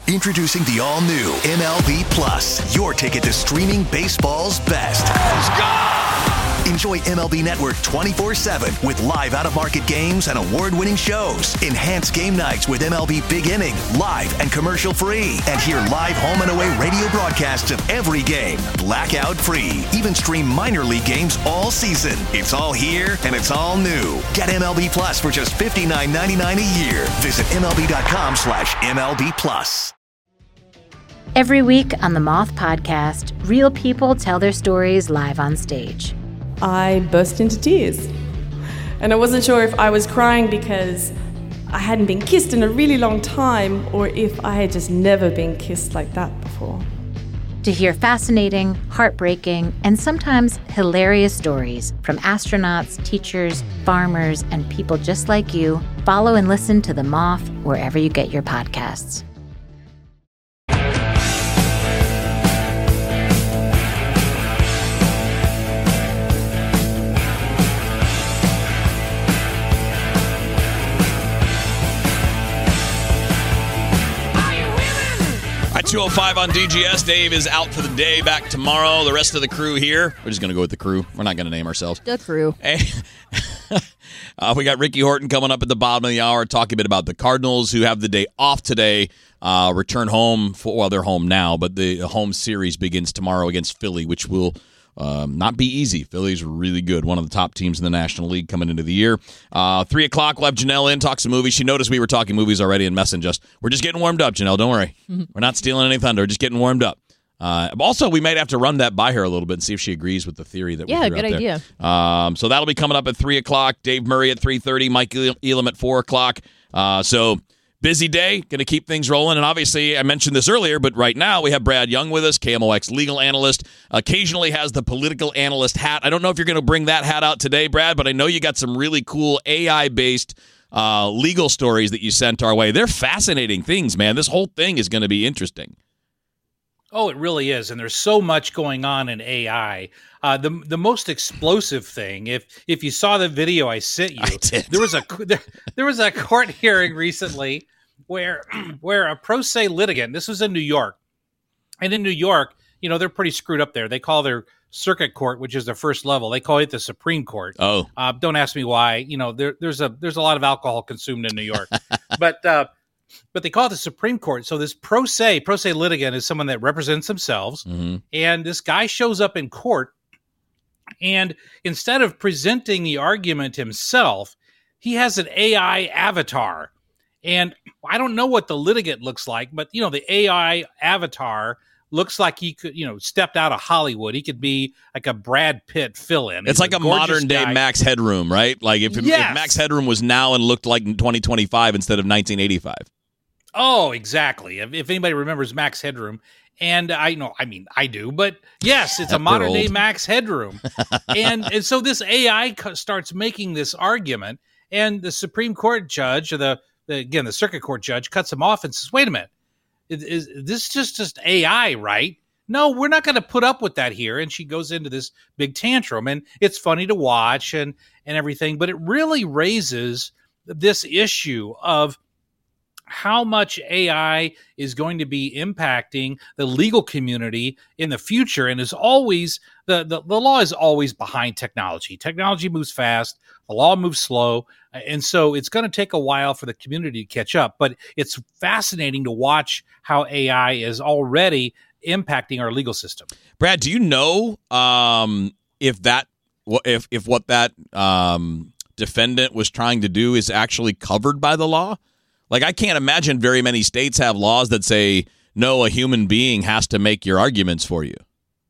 Introducing the all-new MLB Plus, your ticket to streaming baseball's best. Let's go! Enjoy MLB Network 24/7 with live out-of-market games and award-winning shows. Enhance game nights with MLB Big Inning, live and commercial-free. And hear live home and away radio broadcasts of every game, blackout-free. Even stream minor league games all season. It's all here, and it's all new. Get MLB Plus for just $59.99 a year. Visit MLB.com/MLB Plus. Every week on the Moth Podcast, real people tell their stories live on stage. I burst into tears. And I wasn't sure if I was crying because I hadn't been kissed in a really long time or if I had just never been kissed like that before. To hear fascinating, heartbreaking, and sometimes hilarious stories from astronauts, teachers, farmers, and people just like you, follow and listen to The Moth wherever you get your podcasts. At 2:05 on DGS, Dave is out for the day, back tomorrow. The rest of the crew here. We're just going to go with the crew. We're not going to name ourselves. The crew. Hey, we got Ricky Horton coming up at the bottom of the hour, talking a bit about the Cardinals, who have the day off today, return home. They're home now, but the home series begins tomorrow against Philly, which will not be easy. Philly's really good. One of the top teams in the National League coming into the year. 3 o'clock, we'll have Janelle in, talk some movies. She noticed we were talking movies already and messaged us. We're just getting warmed up, Janelle. Don't worry. We're not stealing any thunder. We're just getting warmed up. Also, we might have to run that by her a little bit and see if she agrees with the theory that we threw out there. Yeah, good idea. So that'll be coming up at 3 o'clock. Dave Murray at 3:30. Mike Elam at 4 o'clock. So busy day, going to keep things rolling. And obviously, I mentioned this earlier, but right now we have Brad Young with us, KMOX legal analyst. Occasionally has the political analyst hat. I don't know if you're going to bring that hat out today, Brad, but I know you got some really cool AI-based legal stories that you sent our way. They're fascinating things, man. This whole thing is going to be interesting. Oh, it really is, and there's so much going on in AI. The most explosive thing, if you saw the video I sent you, there was a court hearing recently where a pro se litigant. This was in New York, and in New York, they're pretty screwed up there. They call their circuit court, which is their first level, they call it the Supreme Court. Oh, don't ask me why. There's a lot of alcohol consumed in New York, but they call it the Supreme Court. So this pro se litigant is someone that represents themselves. Mm-hmm. And this guy shows up in court, and instead of presenting the argument himself, he has an AI avatar. And I don't know what the litigant looks like, but the AI avatar looks like he could, stepped out of Hollywood. He could be like a Brad Pitt fill-in. It's like a modern-day Max Headroom, right? Like if Max Headroom was now and looked like 2025 instead of 1985. Oh, exactly. If anybody remembers Max Headroom, and I do, but yes, it's a modern-day Max Headroom. and so this AI starts making this argument, and the Supreme Court judge, or the circuit court judge, cuts him off and says, wait a minute, is this just AI, right? No, we're not going to put up with that here. And she goes into this big tantrum, and it's funny to watch and everything, but it really raises this issue of how much AI is going to be impacting the legal community in the future. And is always, the law is always behind technology. Technology moves fast, the law moves slow. And so it's going to take a while for the community to catch up. But it's fascinating to watch how AI is already impacting our legal system. Brad, do you know if what that defendant was trying to do is actually covered by the law? Like, I can't imagine very many states have laws that say, no, a human being has to make your arguments for you.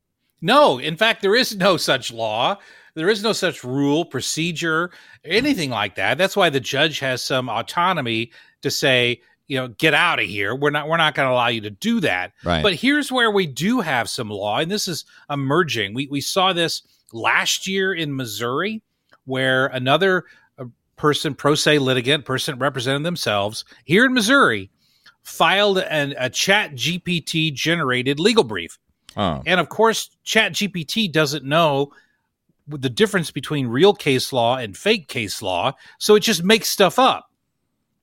No, in fact, there is no such law. There is no such rule, procedure, anything like that. That's why the judge has some autonomy to say, get out of here. We're not going to allow you to do that. Right. But here's where we do have some law, and this is emerging. We saw this last year in Missouri, where another person, pro se litigant, person representing themselves here in Missouri, filed a Chat GPT generated legal brief. Oh. And of course, Chat GPT doesn't know the difference between real case law and fake case law, so it just makes stuff up.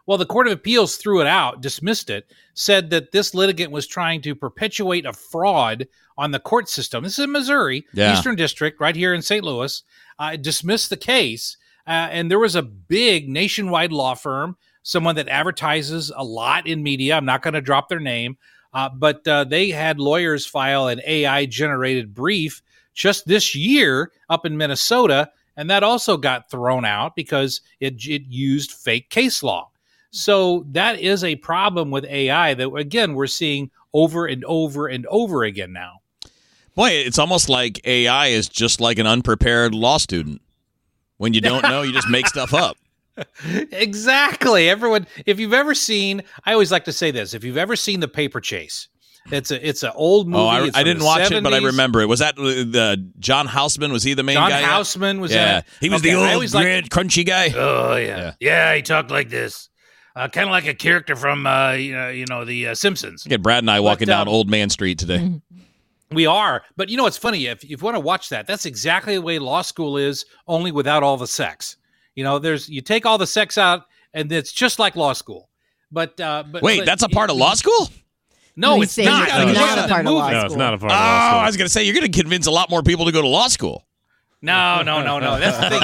Well, the Court of Appeals threw it out, dismissed it, said that this litigant was trying to perpetuate a fraud on the court system. This is in Missouri, Eastern District, right here in St. Louis. Dismissed the case, and there was a big nationwide law firm, someone that advertises a lot in media. I'm not going to drop their name, but they had lawyers file an AI-generated brief just this year up in Minnesota, and that also got thrown out because it used fake case law. So that is a problem with AI that, again, we're seeing over and over and over again now. Boy, it's almost like AI is just like an unprepared law student. When you don't know, you just make stuff up. Exactly. Everyone, if you've ever seen, I always like to say this, if you've ever seen The Paper Chase, it's an old movie. Oh, I didn't watch 70s. it, but I remember it. Was that John Houseman? Was he the main guy? John Houseman was in it. He was the old, crunchy guy. Oh, yeah. Yeah, he talked like this. Kind of like a character from, the Simpsons. Get Brad and I walking down Old Man Street today. We are. But it's funny. If you want to watch that, that's exactly the way law school is, only without all the sex. You take all the sex out, and it's just like law school. But wait, that's a part of law school? No, it's not. It's not a part of law school. No, it's not a part of law school. I was going to say, you're going to convince a lot more people to go to law school. No. That's the thing.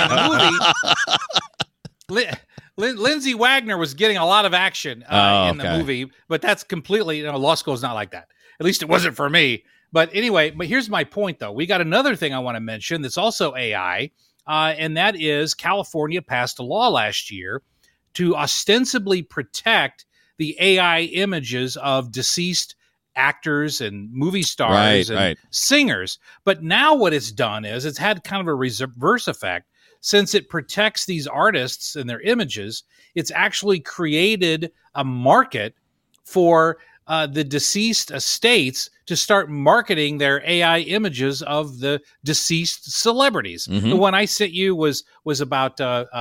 In the movie, Lindsay Wagner was getting a lot of action in the movie, but that's completely, law school is not like that. At least it wasn't for me. But anyway, here's my point, though. We got another thing I want to mention that's also AI, and that is California passed a law last year to ostensibly protect the AI images of deceased actors and movie stars and singers. But now what it's done is it's had kind of a reverse effect. Since it protects these artists and their images, it's actually created a market for the deceased estates to start marketing their AI images of the deceased celebrities. Mm-hmm. The one I sent you was about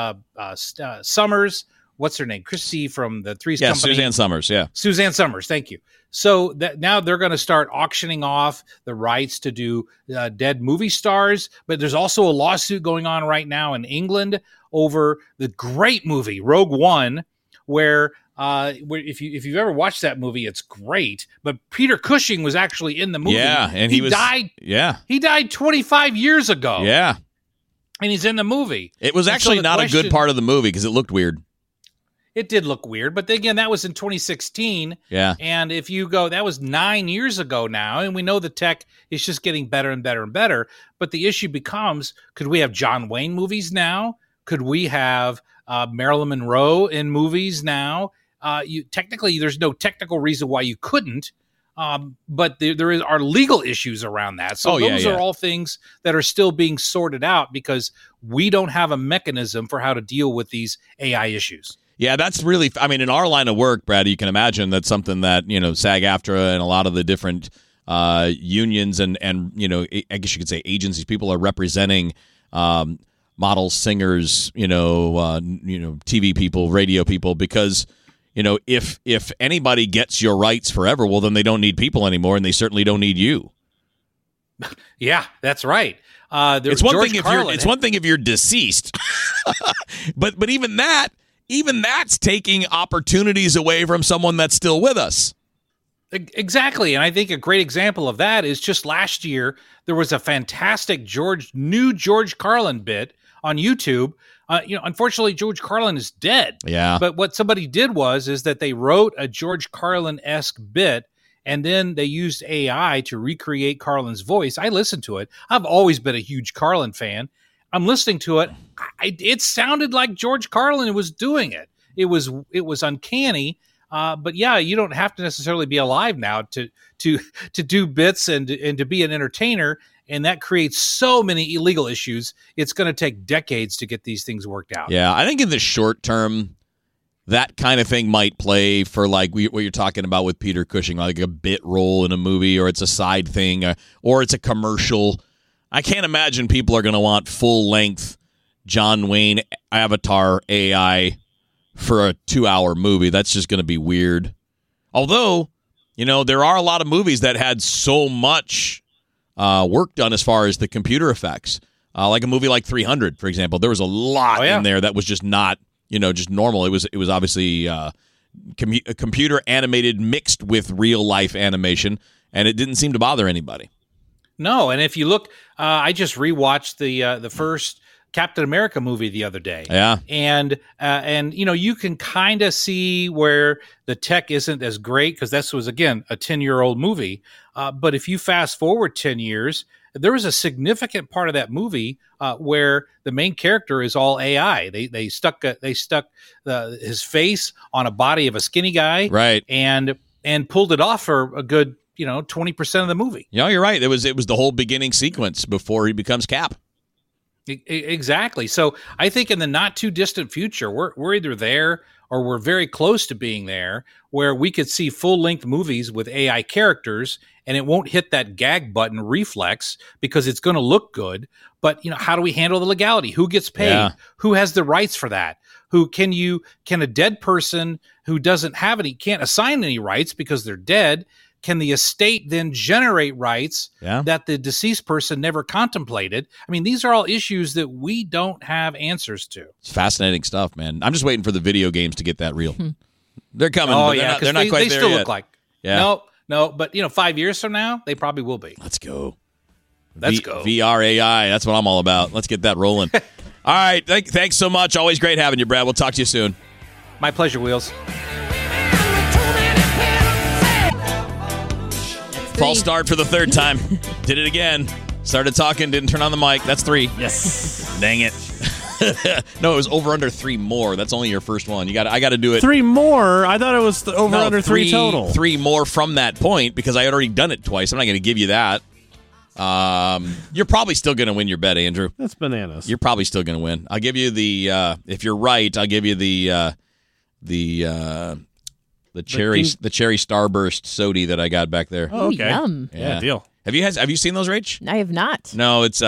Summers. What's her name? Christy from the Three's Company. Suzanne Summers. Yeah, Suzanne Summers. Thank you. So that now they're going to start auctioning off the rights to do dead movie stars. But there's also a lawsuit going on right now in England over the great movie Rogue One, where if you've ever watched that movie, it's great. But Peter Cushing was actually in the movie. Yeah, and he died. Yeah, he died 25 years ago. Yeah, and he's in the movie. It was actually not a good part of the movie because it looked weird. It did look weird, but again, that was in 2016. Yeah. And if you go, that was 9 years ago now, and we know the tech is just getting better and better and better. But the issue becomes, could we have John Wayne movies now? Could we have Marilyn Monroe in movies now? Technically, there's no technical reason why you couldn't, but there are legal issues around that. So those are all things that are still being sorted out because we don't have a mechanism for how to deal with these AI issues. Yeah, that's really, in our line of work, Brad, you can imagine that's something that, SAG-AFTRA and a lot of the different unions and I guess you could say agencies, people are representing models, singers, TV people, radio people, because, if anybody gets your rights forever, well, then they don't need people anymore, and they certainly don't need you. Yeah, that's right. It's one thing if you're deceased, but even that's taking opportunities away from someone that's still with us. Exactly. And I think a great example of that is just last year, there was a fantastic new George Carlin bit on YouTube. Unfortunately, George Carlin is dead. Yeah. But what somebody did is that they wrote a George Carlin-esque bit, and then they used AI to recreate Carlin's voice. I listened to it. I've always been a huge Carlin fan. I'm listening to it. It sounded like George Carlin was doing it. It was uncanny. But yeah, you don't have to necessarily be alive now to do bits and to be an entertainer. And that creates so many illegal issues. It's going to take decades to get these things worked out. Yeah, I think in the short term, that kind of thing might play for like what you're talking about with Peter Cushing, like a bit role in a movie, or it's a side thing, or it's a commercial. I can't imagine people are going to want full-length John Wayne avatar AI for a 2-hour movie. That's just going to be weird. Although, there are a lot of movies that had so much work done as far as the computer effects. Like a movie like 300, for example. There was a lot in there that was just not, just normal. It was obviously computer animated mixed with real life animation, and it didn't seem to bother anybody. No, and if you look, I just rewatched the first Captain America movie the other day. Yeah, and you can kind of see where the tech isn't as great because this was again a 10-year-old movie. But if you fast forward 10 years, there was a significant part of that movie where the main character is all AI. They stuck his face on a body of a skinny guy, right, and pulled it off for a good 20% of the movie. Yeah, you're right. It was the whole beginning sequence before he becomes Cap. Exactly. So I think in the not too distant future, we're either there or we're very close to being there, where we could see full length movies with AI characters, and it won't hit that gag button reflex because it's going to look good. But how do we handle the legality? Who gets paid? Yeah. Who has the rights for that? Can a dead person who can't assign any rights because they're dead? Can the estate then generate rights that the deceased person never contemplated? I mean, these are all issues that we don't have answers to. It's fascinating stuff, man. I'm just waiting for the video games to get that real. They're coming. Oh, but they're not quite they there still yet. look like. Yeah. No, but 5 years from now, they probably will be. Let's go. Let's go. VR AI. That's what I'm all about. Let's get that rolling. All right. Thanks so much. Always great having you, Brad. We'll talk to you soon. My pleasure, Wheels. False start for the third time. Did it again. Started talking, didn't turn on the mic. That's 3. Yes. Dang it. No, it was over under 3 more. That's only your first one. I got to do it. 3 more? I thought it was over under 3 total. 3 more from that point because I had already done it twice. I'm not going to give you that. You're probably still going to win your bet, Andrew. That's bananas. You're probably still going to win. I'll give you the if you're right, I'll give you the cherry Starburst soda that I got back there. Oh, okay. Yum. Yeah, deal. Have you seen those, Rach? I have not. No, it's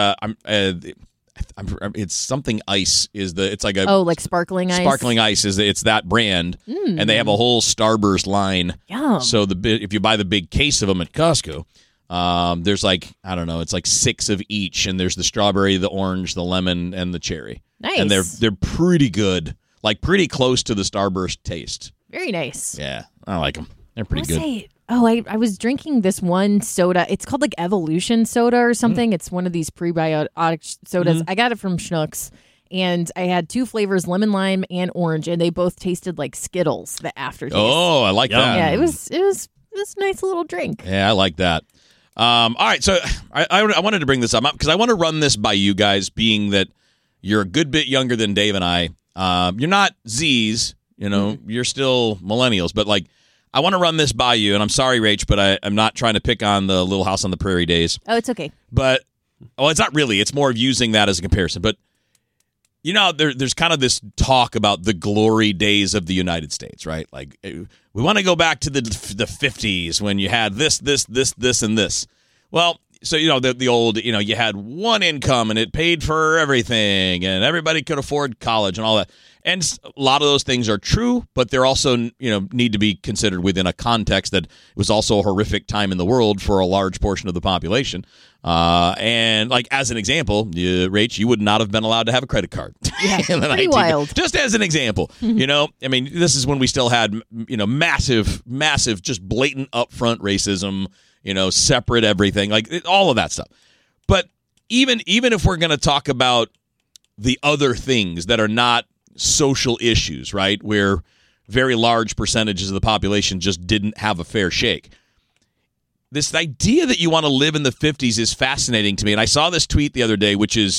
it's something ice it's like a like sparkling ice. Sparkling ice it's that brand, and they have a whole Starburst line. Yum. So if you buy the big case of them at Costco, there's it's like 6 of each, and there's the strawberry, the orange, the lemon, and the cherry. Nice. And they're pretty good, like pretty close to the Starburst taste. Very nice. Yeah, I like them. They're pretty good. I was drinking this one soda. It's called like Evolution Soda or something. It's one of these prebiotic sodas. I got it from Schnucks, and I had 2 flavors, lemon lime and orange, and they both tasted like Skittles, the aftertaste. Oh, I like that. Yeah, it was this nice little drink. Yeah, I like that. All right, so I wanted to bring this up because I want to run this by you guys, being that you're a good bit younger than Dave and I. You're not Z's, you're still millennials, but I want to run this by you, and I'm sorry, Rach, but I'm not trying to pick on the Little House on the Prairie days. Oh, it's okay. But, it's not really. It's more of using that as a comparison. But, there's kind of this talk about the glory days of the United States, right? Like, we want to go back to the 50s when you had this, and this. Well, so, the old, you had one income, and it paid for everything, and everybody could afford college and all that. And a lot of those things are true, but they're also, need to be considered within a context that it was also a horrific time in the world for a large portion of the population. And as an example, Rach, you would not have been allowed to have a credit card. Yeah, pretty wild. Just as an example, this is when we still had, massive, just blatant upfront racism, separate everything, all of that stuff. But even if we're going to talk about the other things that are not social issues, right, where very large percentages of the population just didn't have a fair shake. This idea that you want to live in the 50s is fascinating to me. And I saw this tweet the other day, which is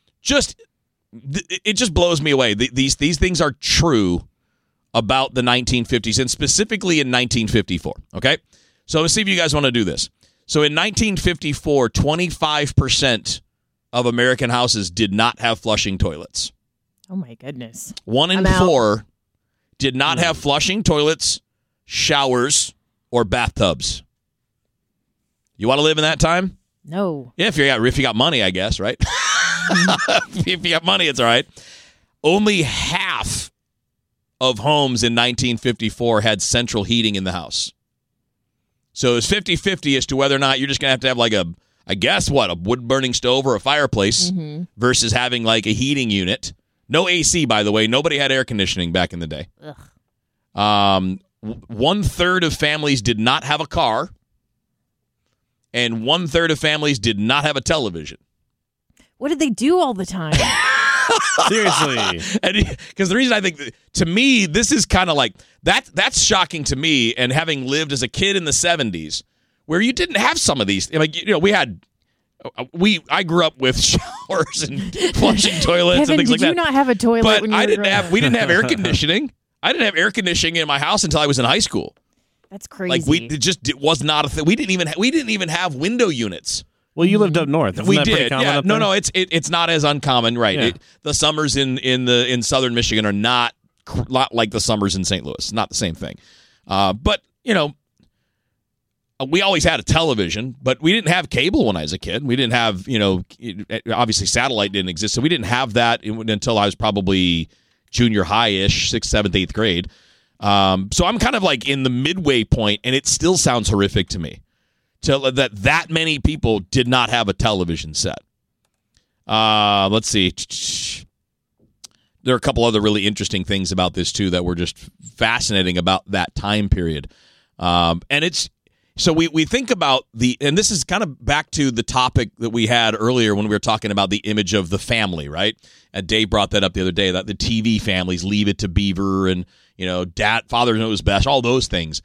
it just blows me away. These things are true about the 1950s, and specifically in 1954. Okay? So let's see if you guys want to do this. So in 1954, 25% of American houses did not have flushing toilets. Oh, my goodness. 1 in 4 did not have flushing toilets, showers, or bathtubs. You want to live in that time? No. Yeah, if you got money, I guess, right? If you got money, it's all right. Only half of homes in 1954 had central heating in the house. So it's 50-50 as to whether or not you're just going to have a wood-burning stove or a fireplace versus having a heating unit. No AC, by the way. Nobody had air conditioning back in the day. Ugh. 1/3 of families did not have a car, and 1/3 of families did not have a television. What did they do all the time? Seriously. Because the reason I think, to me, this is kind of like, that's shocking to me, and having lived as a kid in the 70s, where you didn't have some of these. Like, I grew up with showers and flushing toilets Kevin, and things like that. did you not have a toilet But when you were growing up? we didn't have air conditioning. I didn't have air conditioning in my house until I was in high school. That's crazy. Like, it was not a thing. We didn't even have window units. Well, you lived up north. Isn't We that pretty did. common Yeah. up there? No, it's not as uncommon, right? Yeah. The summers in southern Michigan are not like the summers in St. Louis. It's not the same thing. But we always had a television, but we didn't have cable when I was a kid. We didn't have, obviously satellite didn't exist, so we didn't have that until I was probably junior high-ish, 6th, 7th, 8th grade. So I'm kind of like in the midway point, and it still sounds horrific to me that many people did not have a television set. Let's see. There are a couple other really interesting things about this, too, that were just fascinating about that time period. And it's so we think about and this is kind of back to the topic that we had earlier when we were talking about the image of the family, right? And Dave brought that up the other day, that the TV families, Leave It to Beaver, and father knows best, all those things.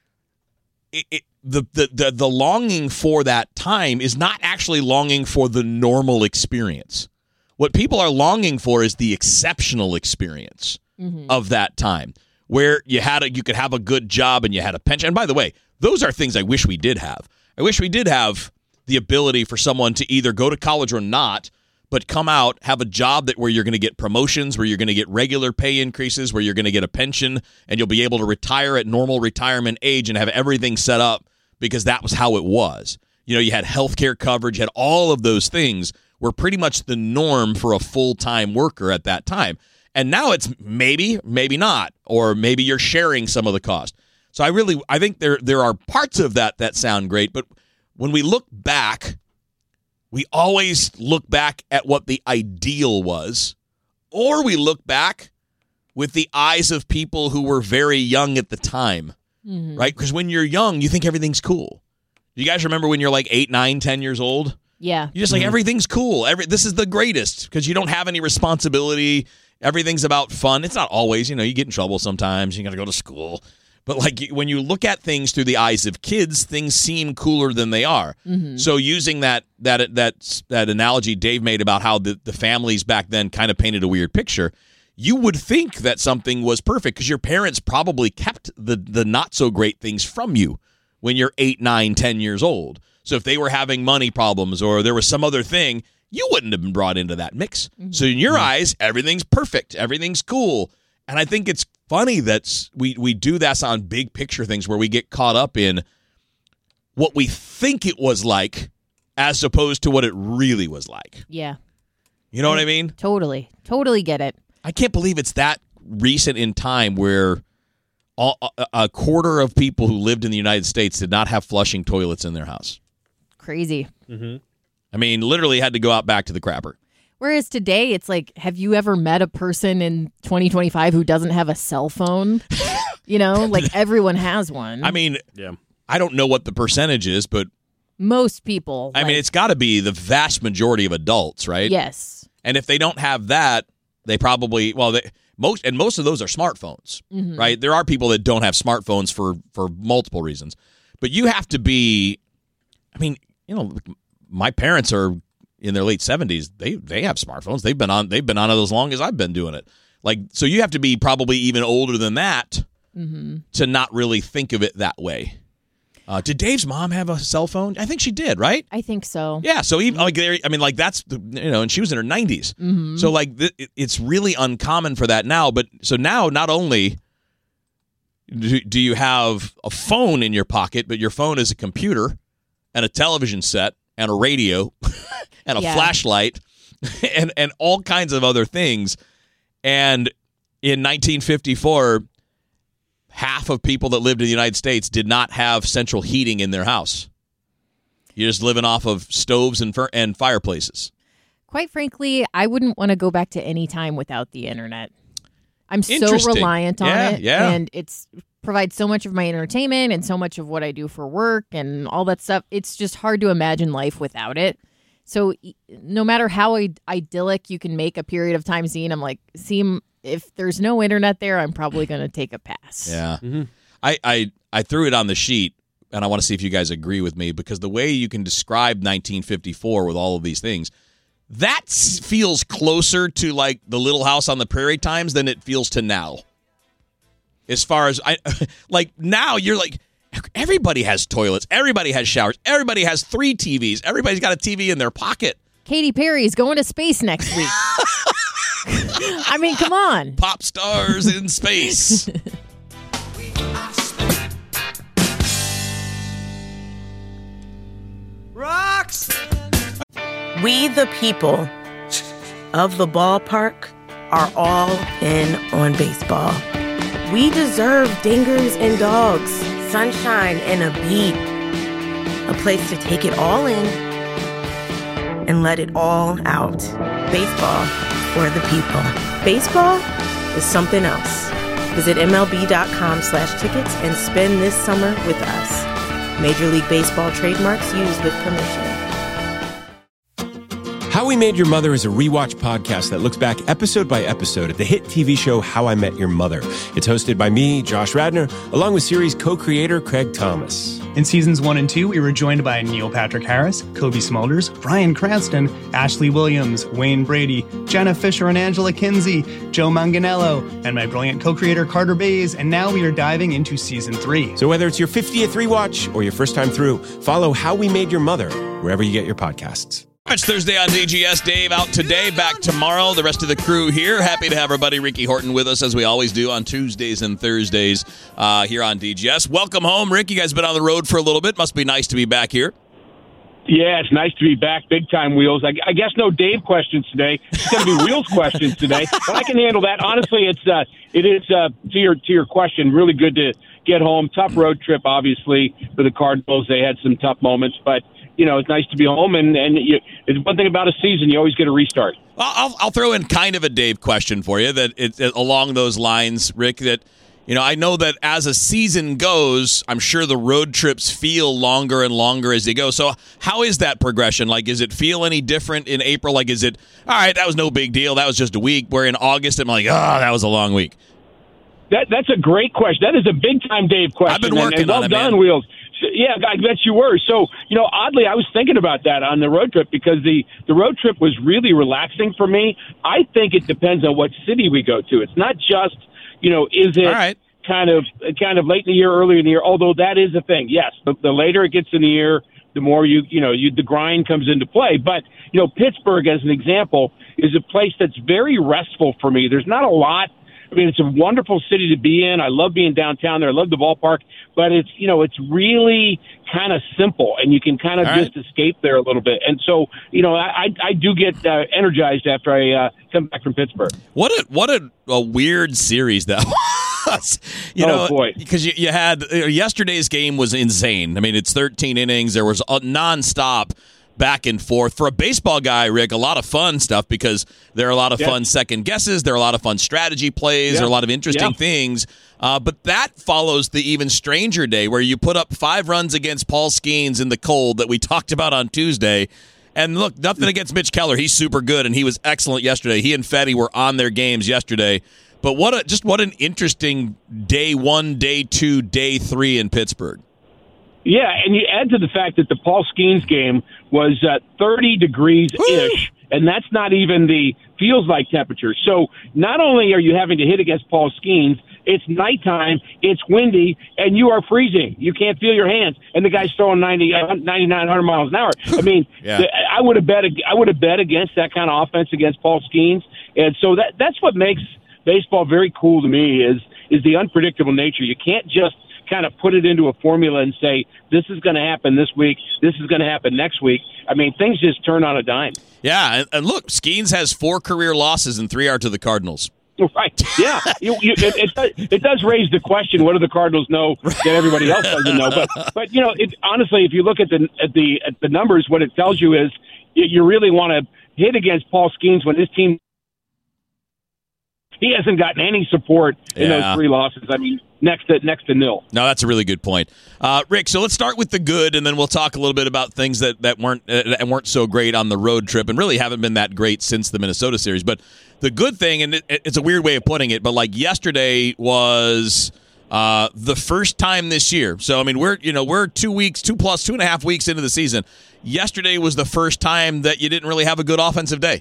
The longing for that time is not actually longing for the normal experience. What people are longing for is the exceptional experience of that time, where you could have a good job and you had a pension. And by the way, those are things I wish we did have. I wish we did have the ability for someone to either go to college or not, but come out, have a job where you're going to get promotions, where you're going to get regular pay increases, where you're going to get a pension, and you'll be able to retire at normal retirement age and have everything set up because that was how it was. You had health care coverage, you had all of those things were pretty much the norm for a full-time worker at that time. And now it's maybe not, or maybe you're sharing some of the cost. So I think there are parts of that sound great, but when we look back, we always look back at what the ideal was, or we look back with the eyes of people who were very young at the time, right? Because when you're young, you think everything's cool. You guys remember when you're like 8, 9, 10 years old? Yeah. You're just like, everything's cool. This is the greatest because you don't have any responsibility. Everything's about fun. It's not always, you get in trouble sometimes. You got to go to school. But like when you look at things through the eyes of kids, things seem cooler than they are. So using that analogy Dave made about how the families back then kind of painted a weird picture, you would think that something was perfect because your parents probably kept the not so great things from you when you're 8, 9, 10 years old. So if they were having money problems or there was some other thing, you wouldn't have been brought into that mix. So in your eyes, everything's perfect. Everything's cool. And I think it's funny that we do that on big picture things where we get caught up in what we think it was like as opposed to what it really was like. Yeah. You know what I mean? Totally get it. I can't believe it's that recent in time where a quarter of people who lived in the United States did not have flushing toilets in their house. Crazy. I mean, literally had to go out back to the crapper. Whereas today, it's like, have you ever met a person in 2025 who doesn't have a cell phone? Like everyone has one. I mean, Yeah. I don't know what the percentage is, but most people. I mean, it's got to be the vast majority of adults, right? Yes. And if they don't have that, they probably most of those are smartphones, right? There are people that don't have smartphones for multiple reasons, but you have to be. I mean, my parents are in their late 70s. They have smartphones. They've been on it as long as I've been doing it. Like, so you have to be probably even older than that to not really think of it that way. Did Dave's mom have a cell phone? I think she did, right? I think so. Yeah. So even that's and she was in her 90s. So like it's really uncommon for that now. But so now not only do you have a phone in your pocket, but your phone is a computer and a television set and a radio and a flashlight and all kinds of other things. And in 1954, half of people that lived in the United States did not have central heating in their house. You're just living off of stoves and fireplaces. Quite frankly, I wouldn't want to go back to any time without the internet. I'm so reliant on it, and it's provides so much of my entertainment and so much of what I do for work and all that stuff. It's just hard to imagine life without it. So no matter how idyllic you can make a period of time scene, I'm like, if there's no internet there, I'm probably going to take a pass. Yeah. Mm-hmm. I threw it on the sheet, and I want to see if you guys agree with me, because the way you can describe 1954 with all of these things, that feels closer to like the Little House on the Prairie times than it feels to now. As far as like now, you're like, everybody has toilets, everybody has showers, everybody has 3 TVs, everybody's got a TV in their pocket. Katy Perry's going to space next week. I mean, come on. Pop stars in space. Rocks! We the people of the ballpark are all in on baseball. We deserve dingers and dogs, sunshine and a beat. A place to take it all in and let it all out. Baseball for the people. Baseball is something else. Visit MLB.com/tickets and spend this summer with us. Major League Baseball trademarks used with permission. How We Made Your Mother is a rewatch podcast that looks back episode by episode at the hit TV show How I Met Your Mother. It's hosted by me, Josh Radnor, along with series co-creator Craig Thomas. In seasons 1 and 2, we were joined by Neil Patrick Harris, Kobe Smulders, Bryan Cranston, Ashley Williams, Wayne Brady, Jenna Fisher and Angela Kinsey, Joe Manganiello, and my brilliant co-creator Carter Bays, and now we are diving into season 3. So whether it's your 50th rewatch or your first time through, follow How We Made Your Mother wherever you get your podcasts. It's Thursday on DGS. Dave out today, back tomorrow. The rest of the crew here. Happy to have our buddy Ricky Horton with us, as we always do on Tuesdays and Thursdays here on DGS. Welcome home, Rick. You guys have been on the road for a little bit. Must be nice to be back here. Yeah, it's nice to be back. Big time, Wheels. I guess no Dave questions today. It's going to be Wheels questions today, but I can handle that. Honestly, it is to your question. Really good to get home. Tough road trip, obviously, for the Cardinals. They had some tough moments, but it's nice to be home, and it's one thing about a season, you always get a restart. Well, I'll throw in kind of a Dave question for you that it's along those lines, Rick, that, I know that as a season goes, I'm sure the road trips feel longer and longer as they go. So how is that progression? Like, does it feel any different in April? Like, is it, all right, that was no big deal, that was just a week, where in August I'm like, that was a long week? That's a great question. That is a big-time Dave question. I've been working on it, man. Well done, Wheels. Yeah, I bet you were. So, oddly, I was thinking about that on the road trip, because the road trip was really relaxing for me. I think it depends on what city we go to. It's not just, is it right, kind of late in the year, early in the year, although that is a thing. Yes, the later it gets in the year, the more the grind comes into play. But, Pittsburgh, as an example, is a place that's very restful for me. There's not a lot. I mean, it's a wonderful city to be in. I love being downtown there. I love the ballpark, but it's really kind of simple, and you can kind of just escape there a little bit. And so, I do get energized after I come back from Pittsburgh. What a weird series that was. Boy. Because you had yesterday's game was insane. I mean, it's 13 innings. There was nonstop back and forth. For a baseball guy, Rick, a lot of fun stuff, because there are a lot of fun second guesses. There are a lot of fun strategy plays. There are a lot of interesting things. But that follows the even stranger day where you put up 5 runs against Paul Skeens in the cold that we talked about on Tuesday. And look, nothing against Mitch Keller. He's super good, and he was excellent yesterday. He and Fetty were on their games yesterday. But what an interesting day 1, day 2, day 3 in Pittsburgh. Yeah, and you add to the fact that the Paul Skeens game was 30 degrees-ish, and that's not even the feels-like temperature. So not only are you having to hit against Paul Skeens, it's nighttime, it's windy, and you are freezing. You can't feel your hands, and the guy's throwing 9,900 miles an hour. I mean, I would have bet against that kind of offense against Paul Skeens, and so that's what makes baseball very cool to me is the unpredictable nature. You can't just kind of put it into a formula and say, this is going to happen this week, this is going to happen next week. I mean, things just turn on a dime. Yeah, and look, Skeens has 4 career losses and 3 are to the Cardinals. Right, yeah. It does raise the question, what do the Cardinals know that everybody else doesn't know? But honestly, if you look at the numbers, what it tells you is, you really want to hit against Paul Skeens when his team, he hasn't gotten any support in those 3 losses. I mean, next to nil. No, that's a really good point, Rick. So let's start with the good, and then we'll talk a little bit about things that weren't so great on the road trip, and really haven't been that great since the Minnesota series. But the good thing, and it's a weird way of putting it, but like yesterday was the first time this year. So I mean, we're 2.5 weeks into the season. Yesterday was the first time that you didn't really have a good offensive day.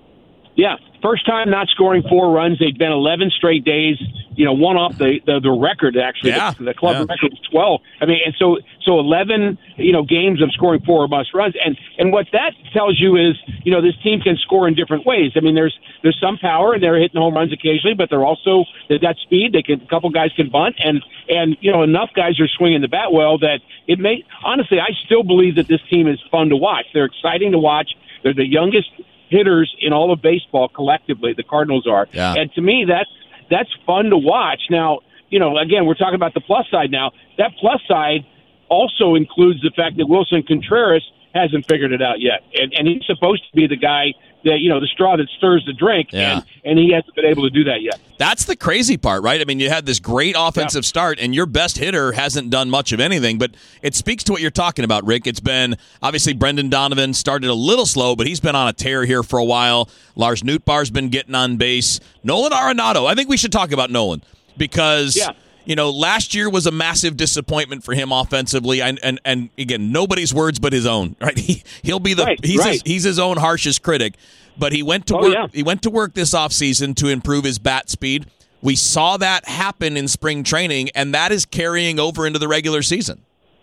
Yeah, first time not scoring 4 runs. They'd been 11 straight days, one off the record, actually. Yeah. The club record was 12. I mean, and so 11, games of scoring 4 or bust runs. And what that tells you is, this team can score in different ways. I mean, there's some power, and they're hitting home runs occasionally, but they've got speed. A couple guys can bunt, and enough guys are swinging the bat well that it may, honestly, I still believe that this team is fun to watch. They're exciting to watch. They're the youngest hitters in all of baseball collectively, the Cardinals are. Yeah. And to me, that's fun to watch. Now, again, we're talking about the plus side now. That plus side also includes the fact that Wilson Contreras hasn't figured it out yet. And he's supposed to be the guy that, the straw that stirs the drink, and he hasn't been able to do that yet. That's the crazy part, right? I mean, you had this great offensive start, and your best hitter hasn't done much of anything, but it speaks to what you're talking about, Rick. It's been, obviously, Brendan Donovan started a little slow, but he's been on a tear here for a while. Lars Nootbaar's been getting on base. Nolan Arenado, I think we should talk about Nolan, because... Yeah. Last year was a massive disappointment for him offensively, and again, nobody's words but his own. Right? He'll be he's his own harshest critic. But he went to work. Yeah. He went to work this offseason to improve his bat speed. We saw that happen in spring training, and that is carrying over into the regular season.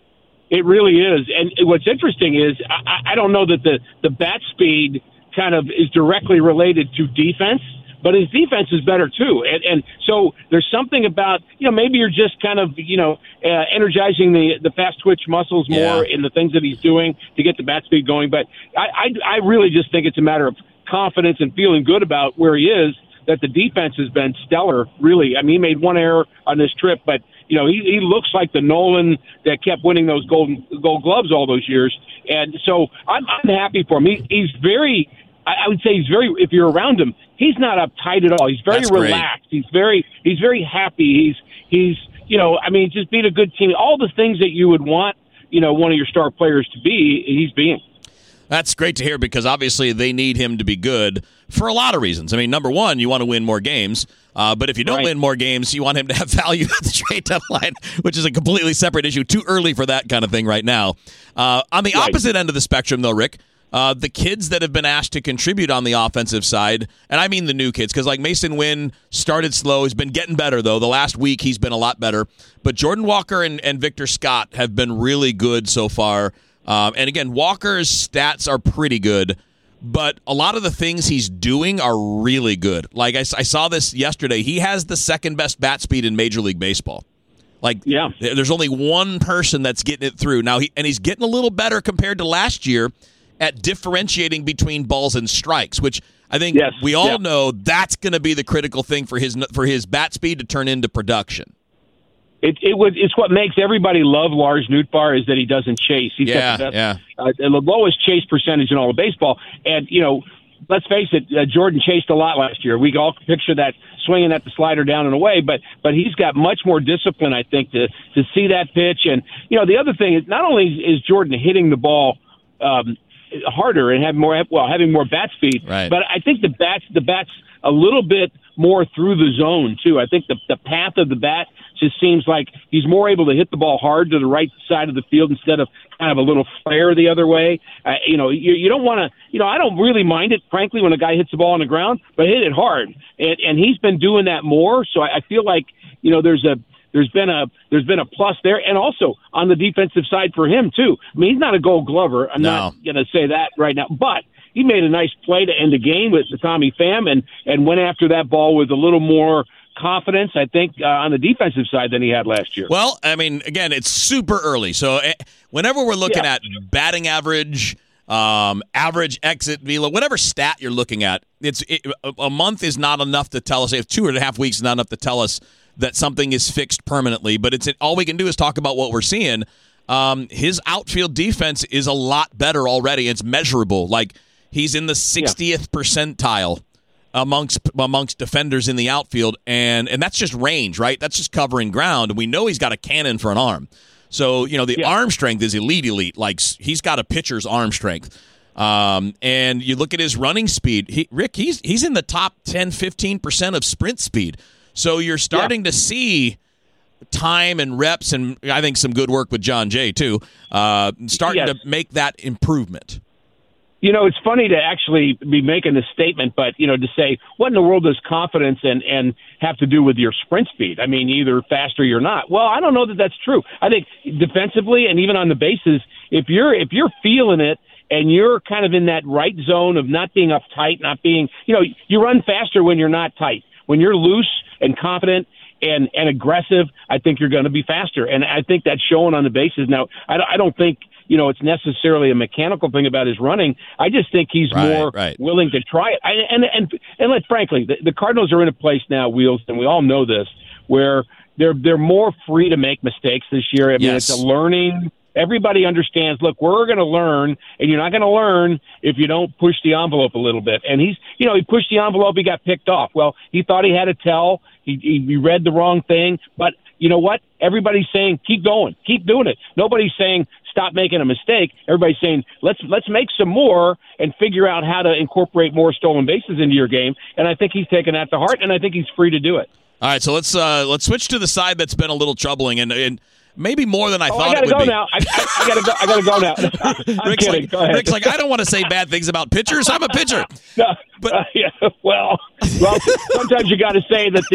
It really is. And what's interesting is I don't know that the bat speed kind of is directly related to defense. But his defense is better, too. And so there's something about, maybe you're just kind of, energizing the fast-twitch muscles more in the things that he's doing to get the bat speed going. But I really just think it's a matter of confidence and feeling good about where he is, that the defense has been stellar, really. I mean, he made 1 error on this trip, but, he looks like the Nolan that kept winning those gold gloves all those years. And so I'm happy for him. He's very... I would say he's very, if you're around him, he's not uptight at all. He's very relaxed. He's very happy. He's just being a good team. All the things that you would want, one of your star players to be, he's being. That's great to hear, because obviously they need him to be good for a lot of reasons. I mean, number one, you want to win more games. But if you don't win more games, you want him to have value at the trade deadline, which is a completely separate issue. Too early for that kind of thing right now. On the opposite end of the spectrum, though, Rick, the kids that have been asked to contribute on the offensive side, and I mean the new kids, because like Mason Wynn started slow. He's been getting better, though. The last week he's been a lot better. But Jordan Walker and Victor Scott have been really good so far. And again, Walker's stats are pretty good, but a lot of the things he's doing are really good. Like I saw this yesterday. He has the second best bat speed in Major League Baseball. There's only one person that's getting it through. Now, he's getting a little better compared to last year at differentiating between balls and strikes, which I think we all know that's going to be the critical thing for his bat speed to turn into production. It's what makes everybody love Lars Nootbaar is that he doesn't chase. He's got the best, the lowest chase percentage in all of baseball. And, let's face it, Jordan chased a lot last year. We all picture that swinging at the slider down and away, but he's got much more discipline, I think, to see that pitch. And, the other thing is not only is Jordan hitting the ball harder and having more bat speed, but I think the bat's a little bit more through the zone too. I think the path of the bat just seems like he's more able to hit the ball hard to the right side of the field instead of kind of a little flare the other way. You don't want to. I don't really mind it, frankly, when a guy hits the ball on the ground, but hit it hard, and he's been doing that more. So I feel like there's been a plus there, and also on the defensive side for him too. I mean, he's not a Gold Glover. I'm not going to say that right now, but he made a nice play to end the game with the Tommy Pham and went after that ball with a little more confidence, I think, on the defensive side than he had last year. Well, I mean, again, it's super early, so whenever we're looking at batting average, average exit velo, whatever stat you're looking at, a month is not enough to tell us. If 2.5 weeks is not enough to tell us that something is fixed permanently, but all we can do is talk about what we're seeing. his outfield defense is a lot better already. It's measurable. Like, he's in the 60th percentile amongst defenders in the outfield, and that's just range, right? That's just covering ground. And we know he's got a cannon for an arm. So, the arm strength is elite. Like, he's got a pitcher's arm strength. And you look at his running speed. He's in the top 10, 15% of sprint speed. So you're starting to see time and reps, and I think some good work with John Jay, too, starting to make that improvement. It's funny to actually be making this statement, but, to say, what in the world does confidence and have to do with your sprint speed? I mean, either fast or you're not. Well, I don't know that that's true. I think defensively and even on the bases, if you're feeling it and you're kind of in that right zone of not being uptight, not being, you run faster when you're not tight. When you're loose and confident and aggressive, I think you're going to be faster. And I think that's showing on the bases. Now, I don't think, it's necessarily a mechanical thing about his running. I just think he's more willing to try it. And frankly, the Cardinals are in a place now, Wheels, and we all know this, where they're more free to make mistakes this year. I mean, It's a learning. Everybody understands, look, we're going to learn, and you're not going to learn if you don't push the envelope a little bit. And he pushed the envelope, he got picked off. Well, he thought he had a tell. He read the wrong thing. But you know what? Everybody's saying, keep going, keep doing it. Nobody's saying, stop making a mistake. Everybody's saying, let's make some more and figure out how to incorporate more stolen bases into your game. And I think he's taken that to heart, and I think he's free to do it. All right, so let's switch to the side that's been a little troubling and maybe more than I thought it would be. Now. I gotta go now. I'm kidding. Go ahead. Rick's like, I don't want to say bad things about pitchers. I'm a pitcher. No, but well, sometimes you got to say that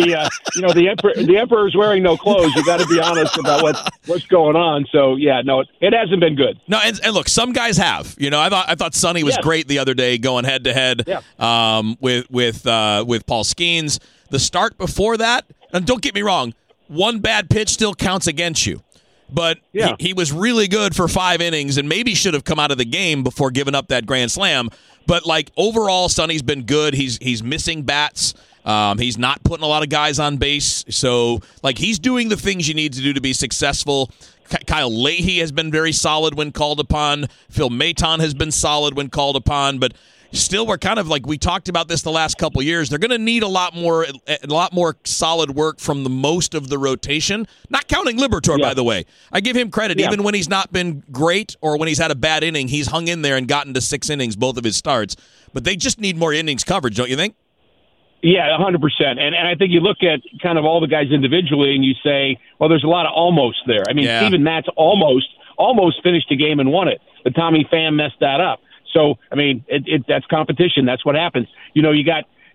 the emperor's wearing no clothes. You got to be honest about what's going on. So it hasn't been good. No, and look, some guys have. I thought Sonny was great the other day, going head to head with Paul Skeens. The start before that, and don't get me wrong, one bad pitch still counts against you. But he was really good for 5 innings and maybe should have come out of the game before giving up that grand slam. But, overall, Sonny's been good. He's missing bats. He's not putting a lot of guys on base. So, he's doing the things you need to do to be successful. Kyle Leahy has been very solid when called upon. Phil Maton has been solid when called upon. But still, we're kind of we talked about this the last couple of years. They're going to need a lot more solid work from the most of the rotation. Not counting Liberatore, by the way. I give him credit. Even when he's not been great or when he's had a bad inning, he's hung in there and gotten to 6 innings, both of his starts. But they just need more innings coverage, don't you think? Yeah, 100%. And I think you look at kind of all the guys individually and you say, well, there's a lot of almost there. I mean, Steven Matz almost finished a game and won it. But Tommy Pham messed that up. So, I mean, that's competition. That's what happens. You'd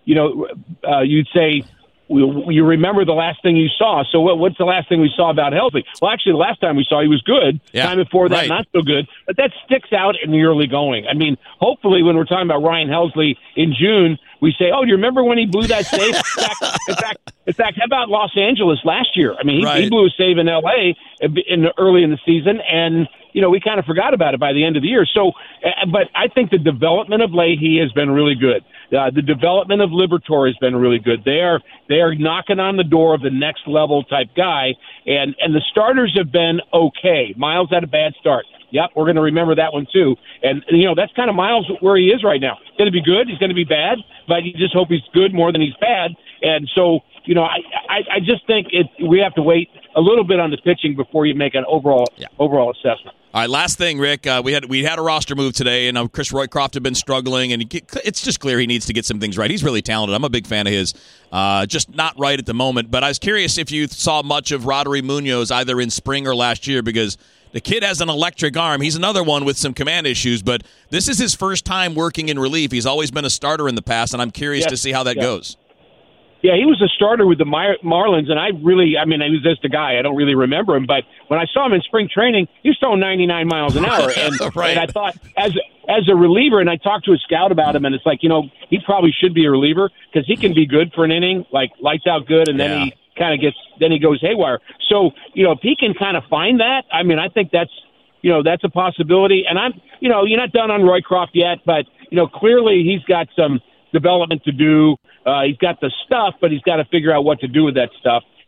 say, you remember the last thing you saw. So what's the last thing we saw about Helsley? Well, actually, the last time we saw he was good. Time before that, not so good. But that sticks out in the early going. I mean, hopefully when we're talking about Ryan Helsley in June, we say, oh, do you remember when he blew that save? In fact, how about Los Angeles last year? I mean, he blew a save in L.A. early in the season, and we kind of forgot about it by the end of the year. So, but I think the development of Leahy has been really good. The development of Liberatore has been really good. They are knocking on the door of the next level type guy, and the starters have been okay. Miles had a bad start. Yep, we're going to remember that one too. And that's kind of Miles where he is right now. He's going to be good. He's going to be bad, but you just hope he's good more than he's bad. And so, I just think we have to wait a little bit on the pitching before you make an overall assessment. All right, last thing, Rick. We had a roster move today, and Chris Roycroft had been struggling, and it's just clear he needs to get some things right. He's really talented. I'm a big fan of his. Just not right at the moment. But I was curious if you saw much of Roddery Munoz either in spring or last year, because the kid has an electric arm. He's another one with some command issues, but this is his first time working in relief. He's always been a starter in the past, and I'm curious to see how that goes. Yeah, he was a starter with the Marlins, and he was just a guy. I don't really remember him, but when I saw him in spring training, he was throwing 99 miles an hour. And, and I thought, as a reliever, and I talked to a scout about him, and it's like, he probably should be a reliever because he can be good for an inning, like lights out good, and then he kind of then he goes haywire. So, if he can kind of find that, I mean, I think that's a possibility. And you're not done on Roycroft yet, but, clearly he's got some development to do. He's got the stuff, but he's got to figure out what to do with that stuff.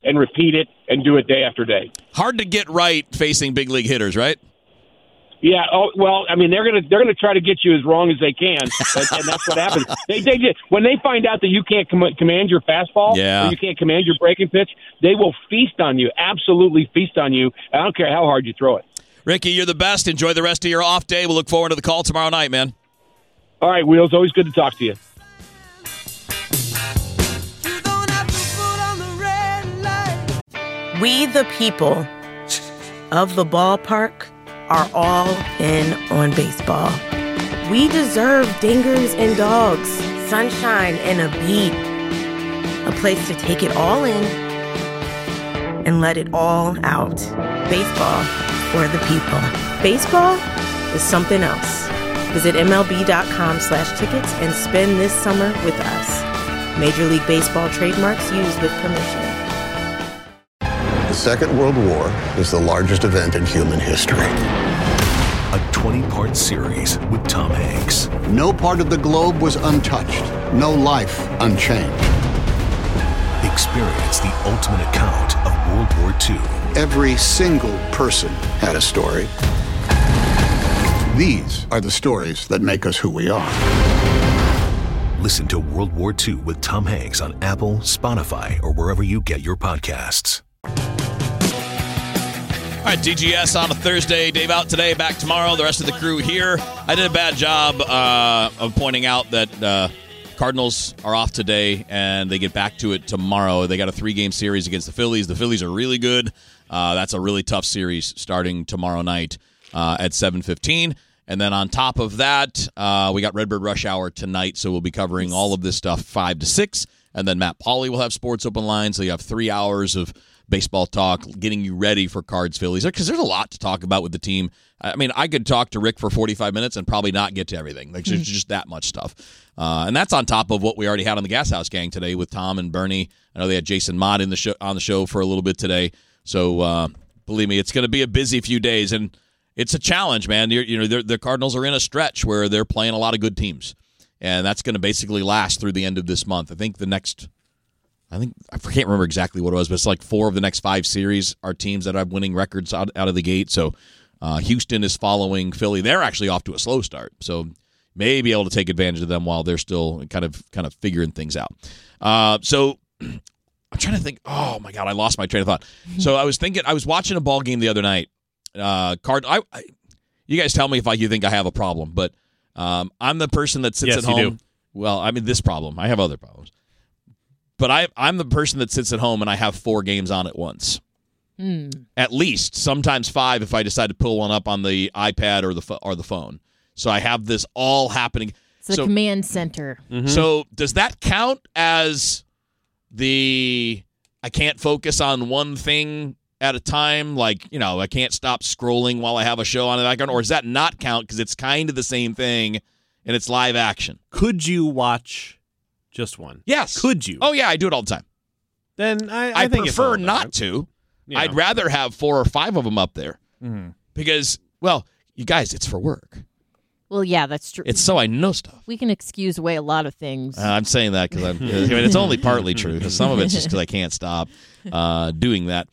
and repeat it and do it day after day. Hard to get right facing big league hitters, right? Yeah. Oh, well, I mean, they're gonna try to get you as wrong as they can, and that's what happens. They when they find out that you can't command your fastball, or you can't command your breaking pitch, they will feast on you. Absolutely feast on you. I don't care how hard you throw it. Ricky, you're the best. Enjoy the rest of your off day. We'll look forward to the call tomorrow night, man. All right, Wheels. Always good to talk to you. We the people of the ballpark are all in on baseball. We deserve dingers and dogs, sunshine and a beat. A place to take it all in and let it all out. Baseball for the people. Baseball is something else. Visit MLB.com/tickets and spend this summer with us. Major League Baseball trademarks used with permission. The Second World War is the largest event in human history. A 20-part series with Tom Hanks. No part of the globe was untouched. No life unchanged. Experience the ultimate account of World War II. Every single person had a story. These are the stories that make us who we are. Listen to World War II with Tom Hanks on Apple, Spotify, or wherever you get your podcasts. All right, DGS on a Thursday. Dave out today, back tomorrow. The rest of the crew here. I did a bad job of pointing out that Cardinals are off today, and they get back to it tomorrow. They got a 3-game series against the Phillies. The Phillies are really good. That's a really tough series starting tomorrow night at 7:15. And then on top of that, we got Redbird Rush Hour tonight, so we'll be covering all of this stuff 5 to 6. And then Matt Pauley will have Sports Open Line, so you have 3 hours of baseball talk, getting you ready for Cards Phillies, because there's a lot to talk about with the team. I mean, I could talk to Rick for 45 minutes and probably not get to everything. Like, there's just that much stuff. And that's on top of what we already had on the Gas House Gang today with Tom and Bernie. I know they had Jason Mott on the show for a little bit today. So believe me, it's going to be a busy few days, and it's a challenge, man. The Cardinals are in a stretch where they're playing a lot of good teams, and that's going to basically last through the end of this month. I can't remember exactly what it was, but it's like 4 of the next 5 series are teams that have winning records out of the gate. So Houston is following Philly. They're actually off to a slow start, so may be able to take advantage of them while they're still kind of figuring things out. So I'm trying to think. Oh my God, I lost my train of thought. So I was watching a ball game the other night. You guys tell me if you think I have a problem, but I'm the person that sits at home. You do. Well, I mean, this problem. I have other problems. But I'm the person that sits at home and I have 4 games on at once. At least, sometimes 5 if I decide to pull one up on the iPad or the phone. So I have this all happening. It's the command center. Mm-hmm. So does that count as I can't focus on one thing at a time? Like, I can't stop scrolling while I have a show on the background? Or does that not count because it's kind of the same thing and it's live action? Could you watch just one? Yes. Could you? Oh, yeah, I do it all the time. Then I think prefer not to. I'd rather have 4 or 5 of them up there because, well, you guys, it's for work. Well, yeah, that's true. It's so I know stuff. We can excuse away a lot of things. I'm saying that because it's only partly true. Because some of it's just because I can't stop doing that.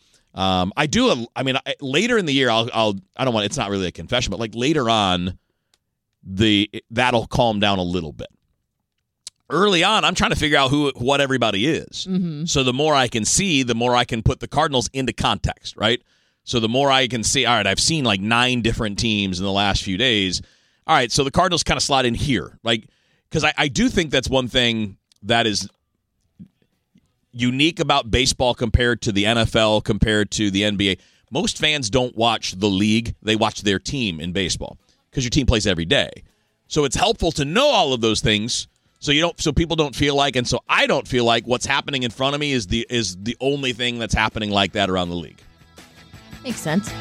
Later in the year, I don't want. It's not really a confession, but like later on, that'll calm down a little bit. Early on, I'm trying to figure out what everybody is. Mm-hmm. So the more I can see, the more I can put the Cardinals into context, right? So the more I can see, all right, I've seen like 9 different teams in the last few days. All right, so the Cardinals kind of slide in here. Because I do think that's one thing that is unique about baseball compared to the NFL, compared to the NBA. Most fans don't watch the league. They watch their team in baseball because your team plays every day. So it's helpful to know all of those things so people don't feel like, and so I don't feel like what's happening in front of me is the only thing that's happening like that around the league. Makes sense.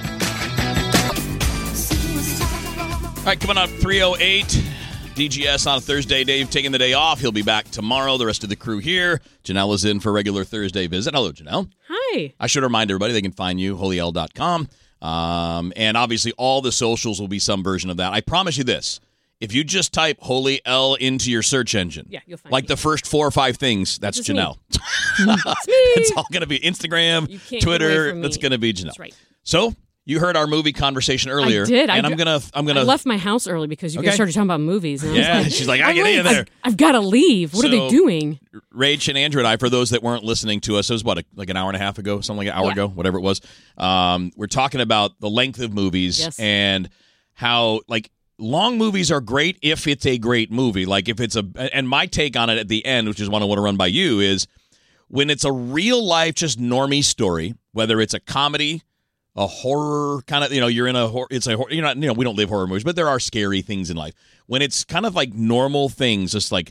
All right, coming up 3:08, DGS on a Thursday. Dave taking the day off. He'll be back tomorrow. The rest of the crew here. Janelle is in for a regular Thursday visit. Hello, Janelle. Hi. I should remind everybody they can find you, holyl.com. And obviously all the socials will be some version of that. I promise you this. If you just type Holy L into your search engine, you'll find like me. The first 4 or 5 things, that's Janelle. It's all going to be Instagram, Twitter. It's going to be Janelle. That's right. So you heard our movie conversation earlier. I did. And I left my house early because you guys started talking about movies. And I was like, she's like, I get in there. I've got to leave. What are they doing? Rach and Andrew and I, for those that weren't listening to us, it was like an hour and a half ago, something like an hour ago, whatever it was. We're talking about the length of movies and how long movies are great if it's a great movie. Like if it's and my take on it at the end, which is one I want to run by you, is when it's a real life, just normie story, whether it's a comedy, a horror kind of, you're in a horror, it's a horror, you're not, we don't live horror movies, but there are scary things in life. When it's kind of like normal things, just like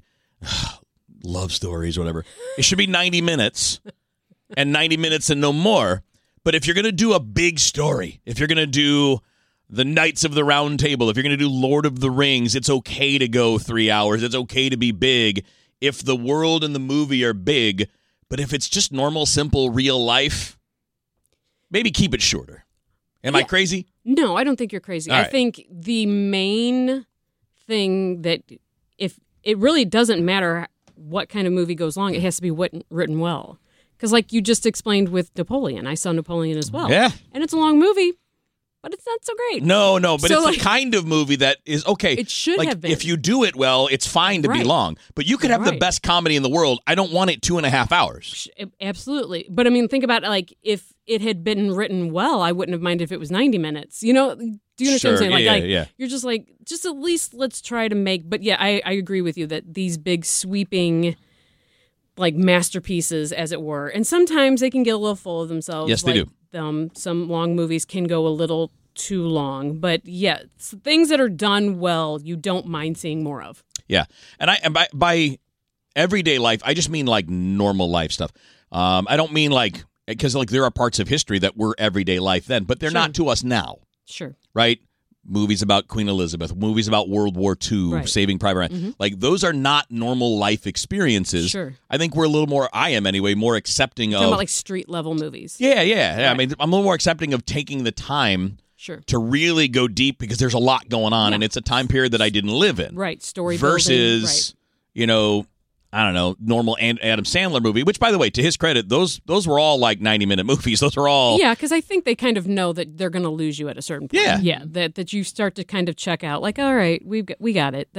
love stories or whatever, it should be 90 minutes and 90 minutes and no more. But if you're going to do a big story, if you're going to do the Knights of the Round Table, if you're going to do Lord of the Rings, it's okay to go 3 hours. It's okay to be big if the world and the movie are big. But if it's just normal, simple, real life, maybe keep it shorter. Am I crazy? No, I don't think you're crazy. I think the main thing that if it really doesn't matter what kind of movie goes long, it has to be written well. Because like you just explained with Napoleon, I saw Napoleon as well. Yeah. And it's a long movie, but it's not so great. No, but it's the kind of movie that is okay. It should have been. If you do it well, it's fine to be long. But you could have the best comedy in the world. I don't want it 2.5 hours. Absolutely. But I mean, think about if it had been written well, I wouldn't have minded if it was 90 minutes. Do you understand what I'm saying? You're just just at least let's try to make. But yeah, I agree with you that these big sweeping masterpieces, as it were, and sometimes they can get a little full of themselves. Yes, they do. Some long movies can go a little too long, but yeah, things that are done well, you don't mind seeing more of. Yeah, and by everyday life, I just mean like normal life stuff. I don't mean because there are parts of history that were everyday life then, but they're not to us now. Sure. Right? Movies about Queen Elizabeth, movies about World War II, Saving Private Ryan. Mm-hmm. Those are not normal life experiences. Sure. I think we're a little more, I am anyway, more accepting of... Talking about street level movies. Yeah. Right. I mean, I'm a little more accepting of taking the time to really go deep because there's a lot going on and it's a time period that I didn't live in. Right. Story versus, I don't know, normal Adam Sandler movie, which, by the way, to his credit, those were all 90-minute movies. Those are all... Yeah, because I think they kind of know that they're going to lose you at a certain point. Yeah, that you start to kind of check out, all right, we got it.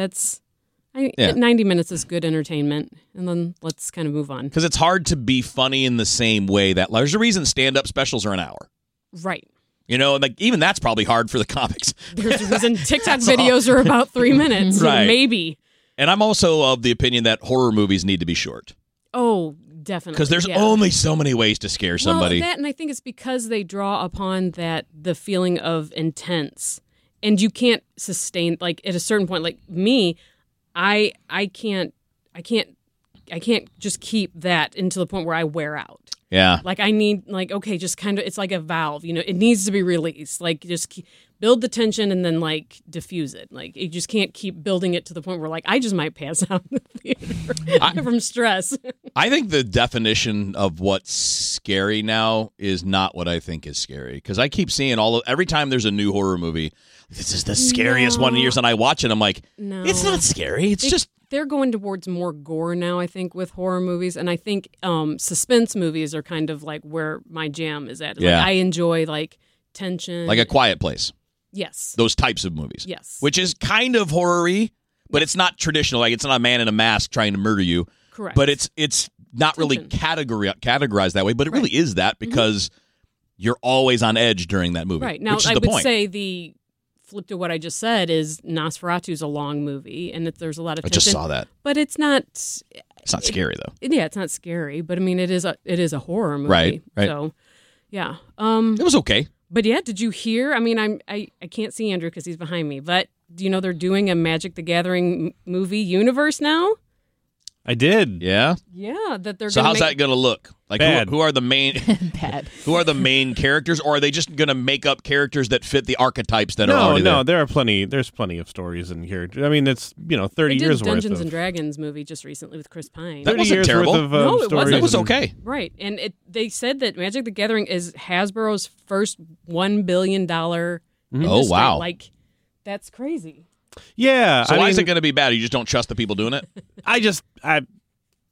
90 minutes is good entertainment, and then let's kind of move on. Because it's hard to be funny in the same way that... There's a reason stand-up specials are an hour. Right. Even that's probably hard for the comics. There's a reason TikTok videos are about 3 minutes, right? Maybe. And I'm also of the opinion that horror movies need to be short. Oh, definitely. Because there's only so many ways to scare somebody. Well, and I think it's because they draw upon the feeling of intense. And you can't sustain, at a certain point, me, I can't just keep that until the point where I wear out. Yeah. I need, okay, just kind of, it's like a valve, it needs to be released. Just build the tension and then, diffuse it. You just can't keep building it to the point where, I just might pass out in the theater from stress. I think the definition of what's scary now is not what I think is scary. Because I keep seeing every time there's a new horror movie, this is the scariest one in years, and I watch it, I'm like, no, it's not scary. It's just... They're going towards more gore now, I think, with horror movies. And I think suspense movies are kind of where my jam is at. Yeah. I enjoy tension. Like A Quiet Place. Yes. Those types of movies. Yes. Which is kind of horror-y, but it's not traditional. It's not a man in a mask trying to murder you. Correct. But it's not really categorized that way, but it really is that because you're always on edge during that movie. Right. Now, which is I the would point. say the flip to what I just said is Nosferatu's a long movie, and there's a lot of tension. I just saw that. But it's not... It's not scary, though. Yeah, it's not scary, but I mean, it is a horror movie. Right. So, yeah. It was okay. But yeah, did you hear? I mean, I can't see Andrew because he's behind me, but do you know they're doing a Magic the Gathering movie universe now? I did. Yeah? Yeah, that they're So how's that going to look? Who are the main Bad. Who are the main characters, or are they just going to make up characters that fit the archetypes that are already there? No, there's plenty of stories in here. I mean, it's 30 years worth of Dungeons and Dragons movie just recently with Chris Pine. That wasn't terrible. No, it wasn't. That was okay. Right, and they said that Magic the Gathering is Hasbro's first $1 billion industry. Oh, wow. That's crazy. Yeah. So why is it going to be bad? You just don't trust the people doing it?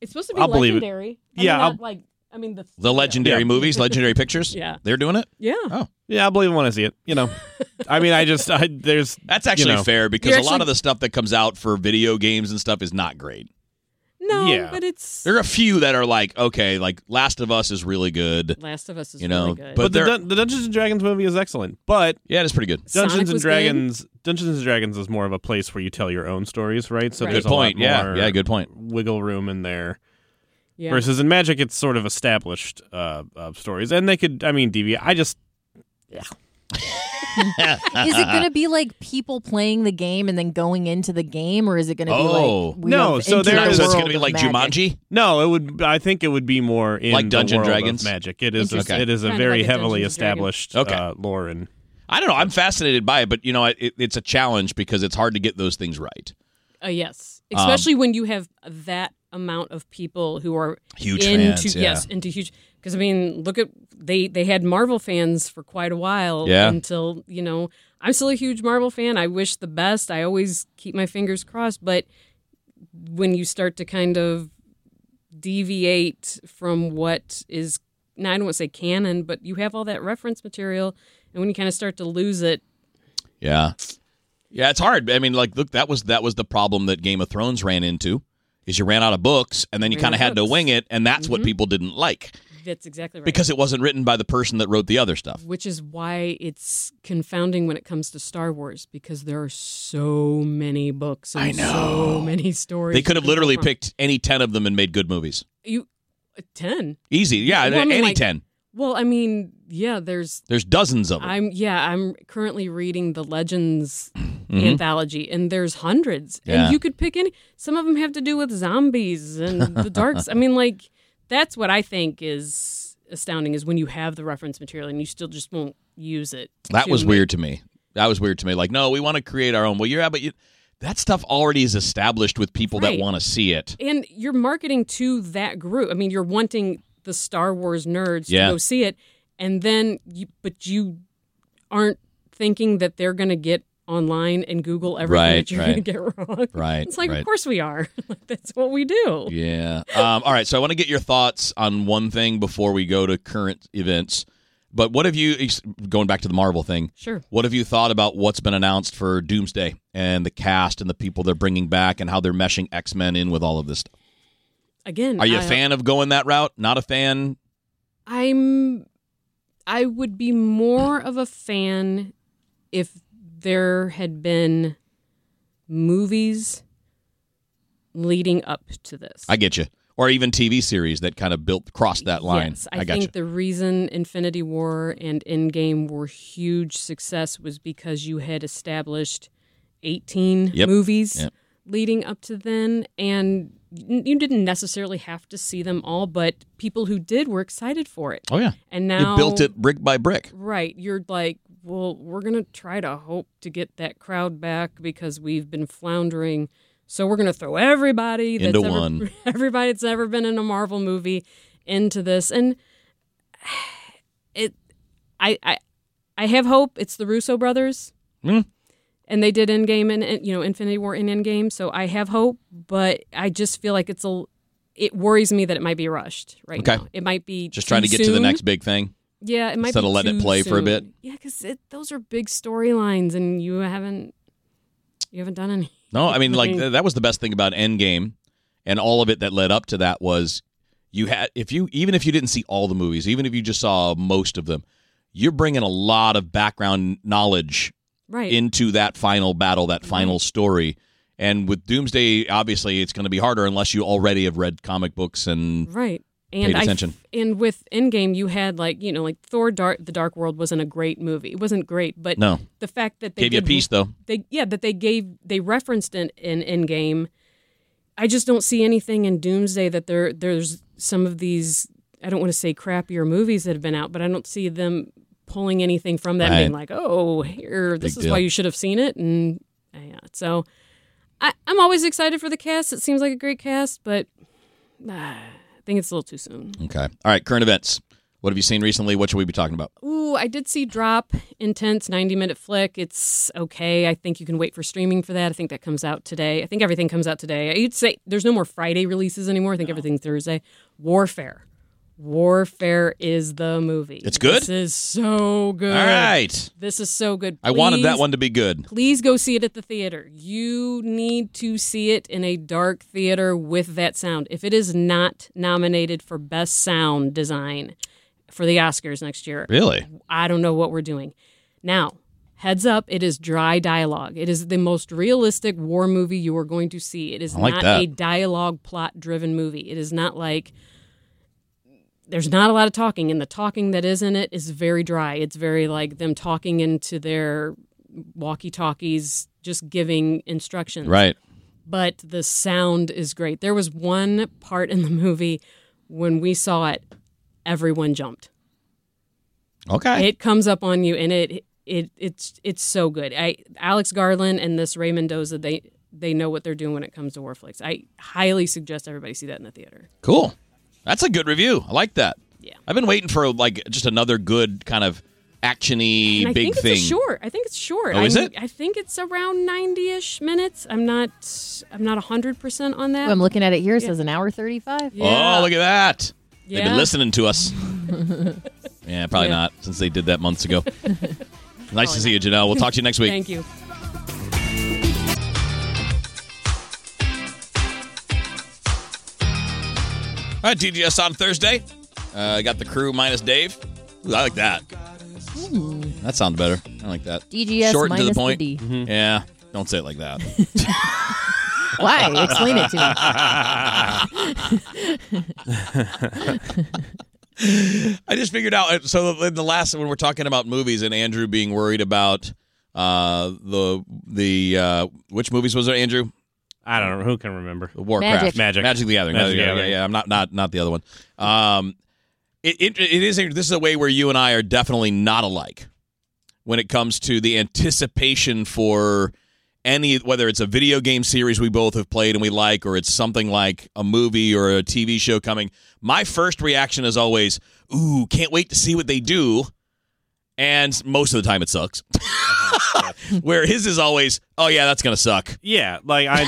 It's supposed to be I'll believe legendary. It. Yeah, the legendary movies, legendary pictures. Yeah, they're doing it. Yeah. Oh, yeah, I'll believe it when I see it. I mean, there's that's actually fair because a lot of the stuff that comes out for video games and stuff is not great. No, but there are a few that are like okay, like Last of Us is really good. Last of Us is really good. But the Dungeons and Dragons movie is excellent. But yeah, it's pretty good. Dungeons and Dragons is more of a place where you tell your own stories, right? So there's good point. A lot more good point. Wiggle room in there. Yeah. Versus in Magic, it's sort of established stories, and they could, deviate. Is it going to be like people playing the game and then going into the game, or is it going to be like so it's going to be like Jumanji? No, it would. I think it would be more in like Dungeons and Dragons Magic. It is. It is a very heavily established lore. And I don't know. I'm fascinated by it, but it's a challenge because it's hard to get those things right. Yes, especially when you have that amount of people who are huge into fans, into huge. Because look at they had Marvel fans for quite a while until I'm still a huge Marvel fan. I wish the best. I always keep my fingers crossed. But when you start to kind of deviate from what is, now I don't want to say canon, but you have all that reference material, and when you kind of start to lose it, yeah, it's hard. I mean, like look, that was the problem that Game of Thrones ran into. Is you ran out of books, and then you kind of had to wing it, and that's what people didn't like. That's exactly right. Because it wasn't written by the person that wrote the other stuff. Which is why it's confounding when it comes to Star Wars, because there are so many books and so many stories. They could have literally picked any 10 of them and made good movies. 10? Easy, yeah, any 10. Well, I mean, yeah, there's dozens of them. I'm currently reading the Legends anthology, and there's hundreds. And you could pick any. Some of them have to do with zombies and the darks. I mean, like, that's what I think is astounding, is when you have the reference material and you still just won't use it. That was weird to me. Like, no, we want to create our own. Well, that stuff already is established with people that want to see it. And you're marketing to that group. I mean, you're wanting the Star Wars nerds to go see it, and then you aren't thinking that they're going to get online and Google everything that you're going to get wrong. Right. It's like, of course we are. That's what we do. Yeah. All right. So I want to get your thoughts on one thing before we go to current events. But what have you, going back to the Marvel thing, sure. What have you thought about what's been announced for Doomsday and the cast and the people they're bringing back and how they're meshing X-Men in with all of this stuff? Again, are you a fan of going that route? Not a fan? I would be more of a fan if there had been movies leading up to this. I get you. Or even TV series that kind of crossed that line. Yes, I think the reason Infinity War and Endgame were huge success was because you had established 18 movies leading up to then, and you didn't necessarily have to see them all, but people who did were excited for it. Oh, yeah. And now you built it brick by brick. Right. You're like, well, we're going to try to hope to get that crowd back because we've been floundering. So we're going to throw everybody that's ever been in a Marvel movie into this. And I have hope. It's the Russo brothers. And they did Endgame and Infinity War in Endgame, so I have hope, but I just feel like it worries me that it might be rushed now. It might be just trying to get to the next big thing. Yeah, it might instead be of letting it play for a bit. Yeah, because those are big storylines, and you haven't done any. No, I mean, like that was the best thing about Endgame, and all of it that led up to that was even if you didn't see all the movies, even if you just saw most of them, you're bringing a lot of background knowledge into that final battle, that final story. And with Doomsday, obviously, it's going to be harder unless you already have read comic books and paid attention. And with Endgame, you had like Thor: The Dark World wasn't a great movie. It wasn't great, but the fact that they gave you a piece, though. They referenced it in Endgame. I just don't see anything in Doomsday that there's some of these, I don't want to say crappier movies that have been out, but I don't see them pulling anything from that and being like, oh, here, this is why you should have seen it. And so I'm always excited for the cast. It seems like a great cast, but I think it's a little too soon. Okay. All right, current events. What have you seen recently? What should we be talking about? Ooh, I did see Drop, intense 90-minute flick. It's okay. I think you can wait for streaming for that. I think that comes out today. I think everything comes out today. You'd say there's no more Friday releases anymore. I think everything's Thursday. Warfare. Warfare is the movie. It's good? This is so good. All right. This is so good. I wanted that one to be good. Please go see it at the theater. You need to see it in a dark theater with that sound. If it is not nominated for Best Sound Design for the Oscars next year, really, I don't know what we're doing. Now, heads up, it is dry dialogue. It is the most realistic war movie you are going to see. It is not a dialogue plot-driven movie. It is not like... There's not a lot of talking, and the talking that is in it is very dry. It's very like them talking into their walkie-talkies, just giving instructions. Right. But the sound is great. There was one part in the movie when we saw it, everyone jumped. Okay. It comes up on you, and it's so good. Alex Garland and this Ray Mendoza, they know what they're doing when it comes to war flicks. I highly suggest everybody see that in the theater. Cool. That's a good review. I like that. Yeah. I've been waiting for just another good kind of action-y big thing. I think it's short. Oh, is it? I think it's around 90-ish minutes. I'm not 100% on that. I'm looking at it here. It says an hour 35. Yeah. Oh, look at that. Yeah. They've been listening to us. Yeah, probably not, since they did that months ago. Nice to see you, Janelle. We'll talk to you next week. Thank you. All right, DGS on Thursday. Got the crew minus Dave. Ooh, I like that. That sounds better. I like that. DGS short minus and to the point. the D. Mm-hmm. Yeah, don't say it like that. Why? Explain it to me. I just figured out. So in the last, when we're talking about movies and Andrew being worried about the which movies was it, Andrew? I don't know. Who can remember? Warcraft. Magic the Gathering. Yeah. I'm not the other one. It is. This is a way where you and I are definitely not alike when it comes to the anticipation for any, whether it's a video game series we both have played and we like, or it's something like a movie or a TV show coming. My first reaction is always, ooh, can't wait to see what they do. And most of the time it sucks. Where his is always, oh yeah, that's gonna suck. Yeah, like I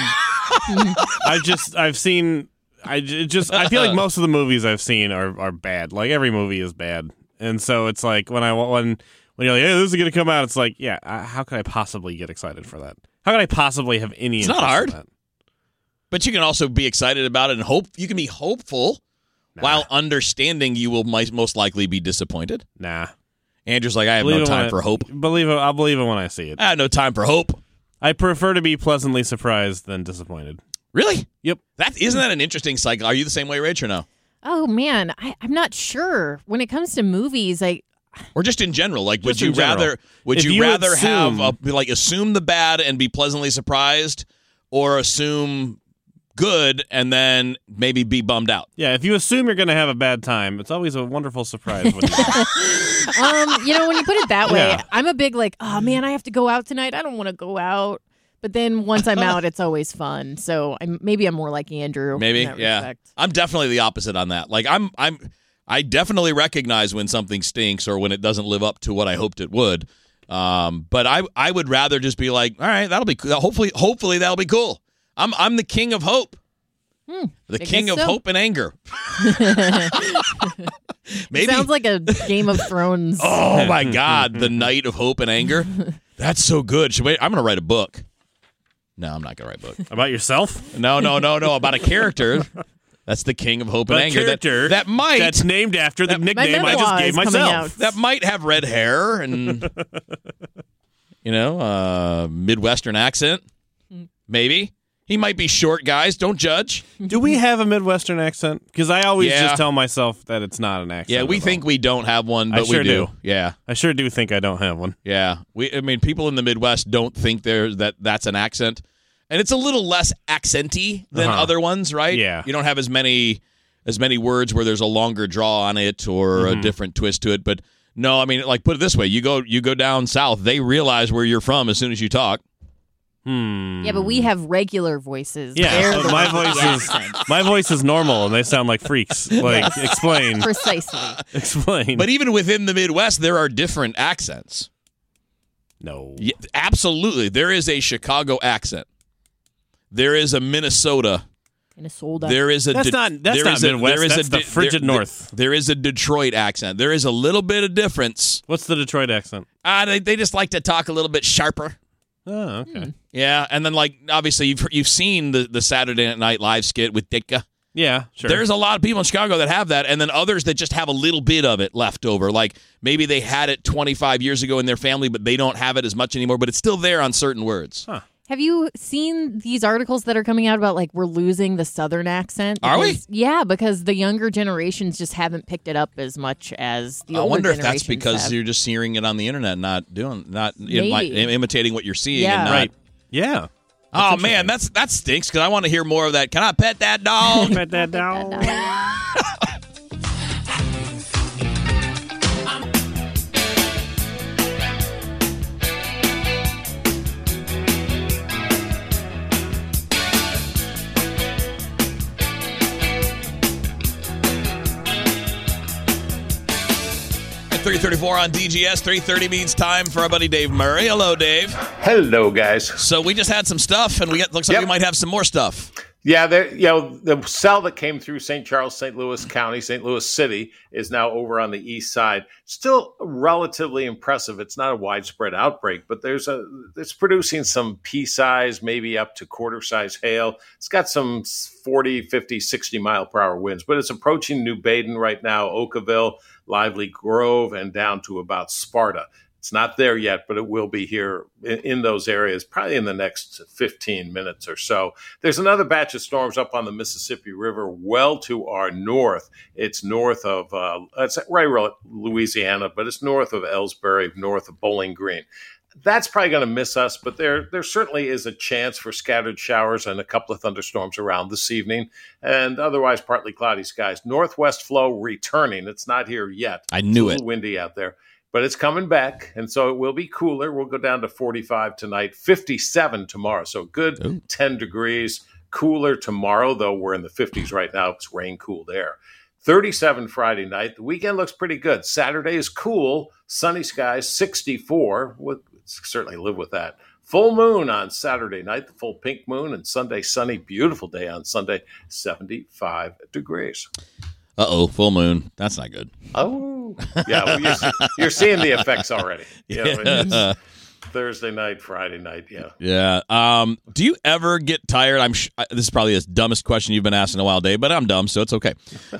feel like most of the movies I've seen are bad. Like every movie is bad, and so it's like when you're like, hey, this is gonna come out, it's like, yeah, how could I possibly get excited for that? How could I possibly have any? It's not hard, but you can also be excited about it and hope. You can be hopeful while understanding you will most likely be disappointed. Nah. Andrew's like, I have no time for hope. I'll believe it when I see it. I have no time for hope. I prefer to be pleasantly surprised than disappointed. Really? Yep. Isn't that an interesting cycle? Are you the same way, Rach, or no? Oh, man. I'm not sure. When it comes to movies, or just in general, like, would you rather assume the bad and be pleasantly surprised, or assume good and then maybe be bummed out? Yeah, if you assume you're going to have a bad time, it's always a wonderful surprise. When when you put it that way, I'm a big oh man, I have to go out tonight. I don't want to go out. But then once I'm out, it's always fun. So maybe I'm more like Andrew. Maybe, in that yeah. respect. I'm definitely the opposite on that. Like I definitely recognize when something stinks or when it doesn't live up to what I hoped it would. But I would rather just be like, all right, that'll be cool. Hopefully that'll be cool. I'm the king of hope. The king of hope and anger. Maybe sounds like a Game of Thrones. Oh my God, the Knight of Hope and Anger. That's so good. I'm going to write a book. No, I'm not going to write a book about yourself. No, about a character. That's the king of hope and anger. Character that's named after the nickname I just gave myself. That might have red hair and Midwestern accent. Maybe. He might be short, guys. Don't judge. Do we have a Midwestern accent? Because I always just tell myself that it's not an accent. Yeah, we think we don't have one, but we do. Yeah, I sure do think I don't have one. Yeah, people in the Midwest don't think that's an accent, and it's a little less accenty than other ones, right? Yeah, you don't have as many words where there's a longer draw on it or a different twist to it. But no, put it this way: you go down south, they realize where you're from as soon as you talk. Yeah, but we have regular voices. Yeah, my voice is normal, and they sound like freaks. Like, explain. Precisely. Explain. But even within the Midwest, there are different accents. No. Yeah, absolutely. There is a Chicago accent. There is a Minnesota. There is a that's not Midwest. That's the frigid North. There is a Detroit accent. There is a little bit of difference. What's the Detroit accent? They just like to talk a little bit sharper. Oh, okay. Yeah, and then like obviously you've seen the Saturday Night Live skit with Ditka. Yeah, sure. There's a lot of people in Chicago that have that, and then others that just have a little bit of it left over. Like maybe they had it 25 years ago in their family, but they don't have it as much anymore. But it's still there on certain words. Huh. Have you seen these articles that are coming out about like we're losing the Southern accent? Are we? Yeah, because the younger generations just haven't picked it up as much as the older generations. I wonder if that's because you're just hearing it on the internet, not imitating what you're seeing. Yeah. And not, right. Yeah. Oh man, that stinks because I want to hear more of that. Can I pet that dog? Pet that dog. At 3:34 on DGS, 3:30 means time for our buddy Dave Murray. Hello, Dave. Hello, guys. So we just had some stuff, and looks like we might have some more stuff. Yeah, the cell that came through St. Charles, St. Louis County, St. Louis City is now over on the east side. Still relatively impressive. It's not a widespread outbreak, but it's producing some pea-size, maybe up to quarter-size hail. It's got some 40, 50, 60-mile-per-hour winds, but it's approaching New Baden right now, Oakville, Lively Grove, and down to about Sparta. It's not there yet, but it will be here in those areas probably in the next 15 minutes or so. There's another batch of storms up on the Mississippi River well to our north. It's north of, it's right around Louisiana, but it's north of Ellsbury, north of Bowling Green. That's probably going to miss us, but there certainly is a chance for scattered showers and a couple of thunderstorms around this evening, and otherwise partly cloudy skies. Northwest flow returning. It's not here yet. I knew it. It's a little windy out there. But it's coming back, and so it will be cooler. We'll go down to 45 tonight, 57 tomorrow. So good 10 degrees. Cooler tomorrow, though we're in the 50s right now. It's rain-cooled air. 37 Friday night. The weekend looks pretty good. Saturday is cool. Sunny skies, 64. We'll certainly live with that. Full moon on Saturday night, the full pink moon, and Sunday sunny, beautiful day on Sunday, 75 degrees. Uh-oh, full moon. That's not good. Oh, yeah. Well, you're seeing the effects already. It's Thursday night, Friday night, yeah. Yeah. Do you ever get tired? This is probably the dumbest question you've been asked in a while, Dave, but I'm dumb, so it's okay.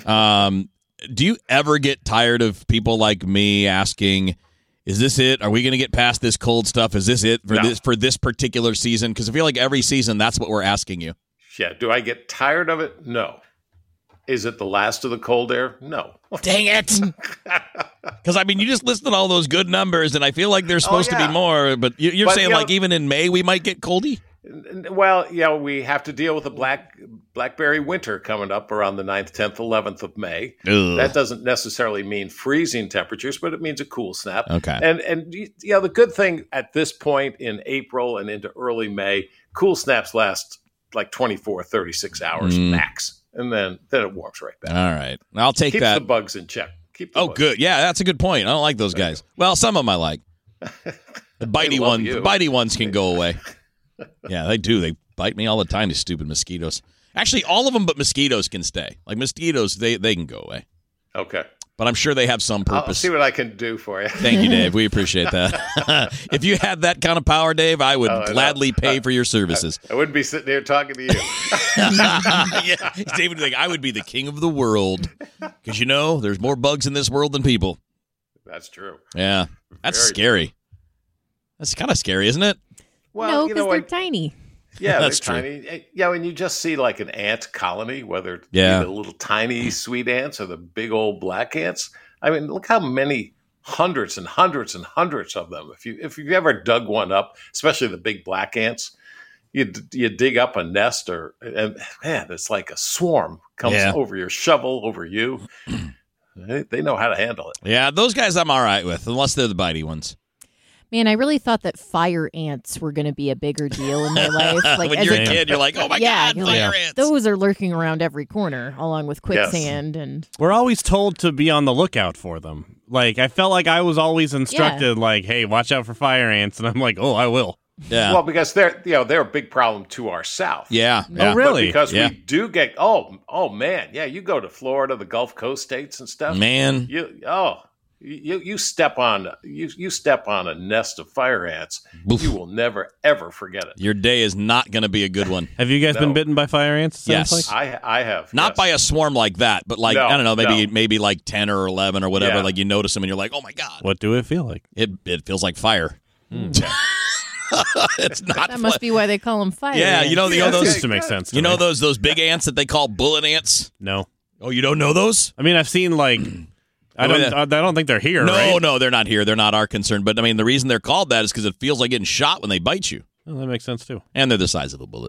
Do you ever get tired of people like me asking, is this it? Are we going to get past this cold stuff? Is this it for this particular season? Because I feel like every season, that's what we're asking you. Yeah. Do I get tired of it? No. Is it the last of the cold air? No. Dang it. Because, I mean, you just listed all those good numbers, and I feel like there's supposed to be more. But you're saying, like, even in May, we might get coldy? Well, yeah, we have to deal with the blackberry winter coming up around the 9th, 10th, 11th of May. Ugh. That doesn't necessarily mean freezing temperatures, but it means a cool snap. Okay. And the good thing at this point in April and into early May, cool snaps last like 24, 36 hours max. And then it warms right back. All right. I'll take that. Keeps the bugs in check. Good. Yeah, that's a good point. I don't like those guys. Well, some of them I like. The bitey ones can go away. Yeah, they do. They bite me all the time, these stupid mosquitoes. Actually, all of them but mosquitoes can stay. Like mosquitoes, they can go away. Okay. But I'm sure they have some purpose. I'll see what I can do for you. Thank you, Dave. We appreciate that. If you had that kind of power, Dave, I would gladly pay for your services. I wouldn't be sitting here talking to you. Yeah, Dave would think I would be the king of the world. Because, there's more bugs in this world than people. That's true. Yeah. That's scary. That's kind of scary, isn't it? Well, because they're tiny. Yeah, that's they're true. Tiny. Yeah, when you just see like an ant colony, whether it's the little tiny sweet ants or the big old black ants. I mean, look how many hundreds and hundreds and hundreds of them. If you've ever dug one up, especially the big black ants, you dig up a nest and man, it's like a swarm comes over your shovel, over you. They know how to handle it. Yeah, those guys I'm all right with, unless they're the bitey ones. Man, I really thought that fire ants were going to be a bigger deal in my life. Like, when you're a kid, you're like, oh my God, fire ants. Those are lurking around every corner, along with quicksand. And we're always told to be on the lookout for them. Like, I felt like I was always instructed, like, hey, watch out for fire ants. And I'm like, oh, I will. Yeah. Well, because they're a big problem to our south. Yeah. Oh, really? But because we do get oh man, yeah. You go to Florida, the Gulf Coast states and stuff. Man, you step on a nest of fire ants. Oof. You will never ever forget it. Your day is not going to be a good one. Have you guys been bitten by fire ants? Yes, I have. Not by a swarm like that, but like I don't know, maybe like 10 or 11 or whatever. Yeah. Like you notice them and you're like, oh my God. What do it feel like? It feels like fire. It's not. That must be why they call them fire. Yeah, ants. Those seems to make sense. You know those big ants that they call bullet ants? No. Oh, you don't know those? I mean, I've seen like. I don't think they're here. No, they're not here. They're not our concern. But I mean, the reason they're called that is because it feels like getting shot when they bite you. Well, that makes sense too. And they're the size of a bullet.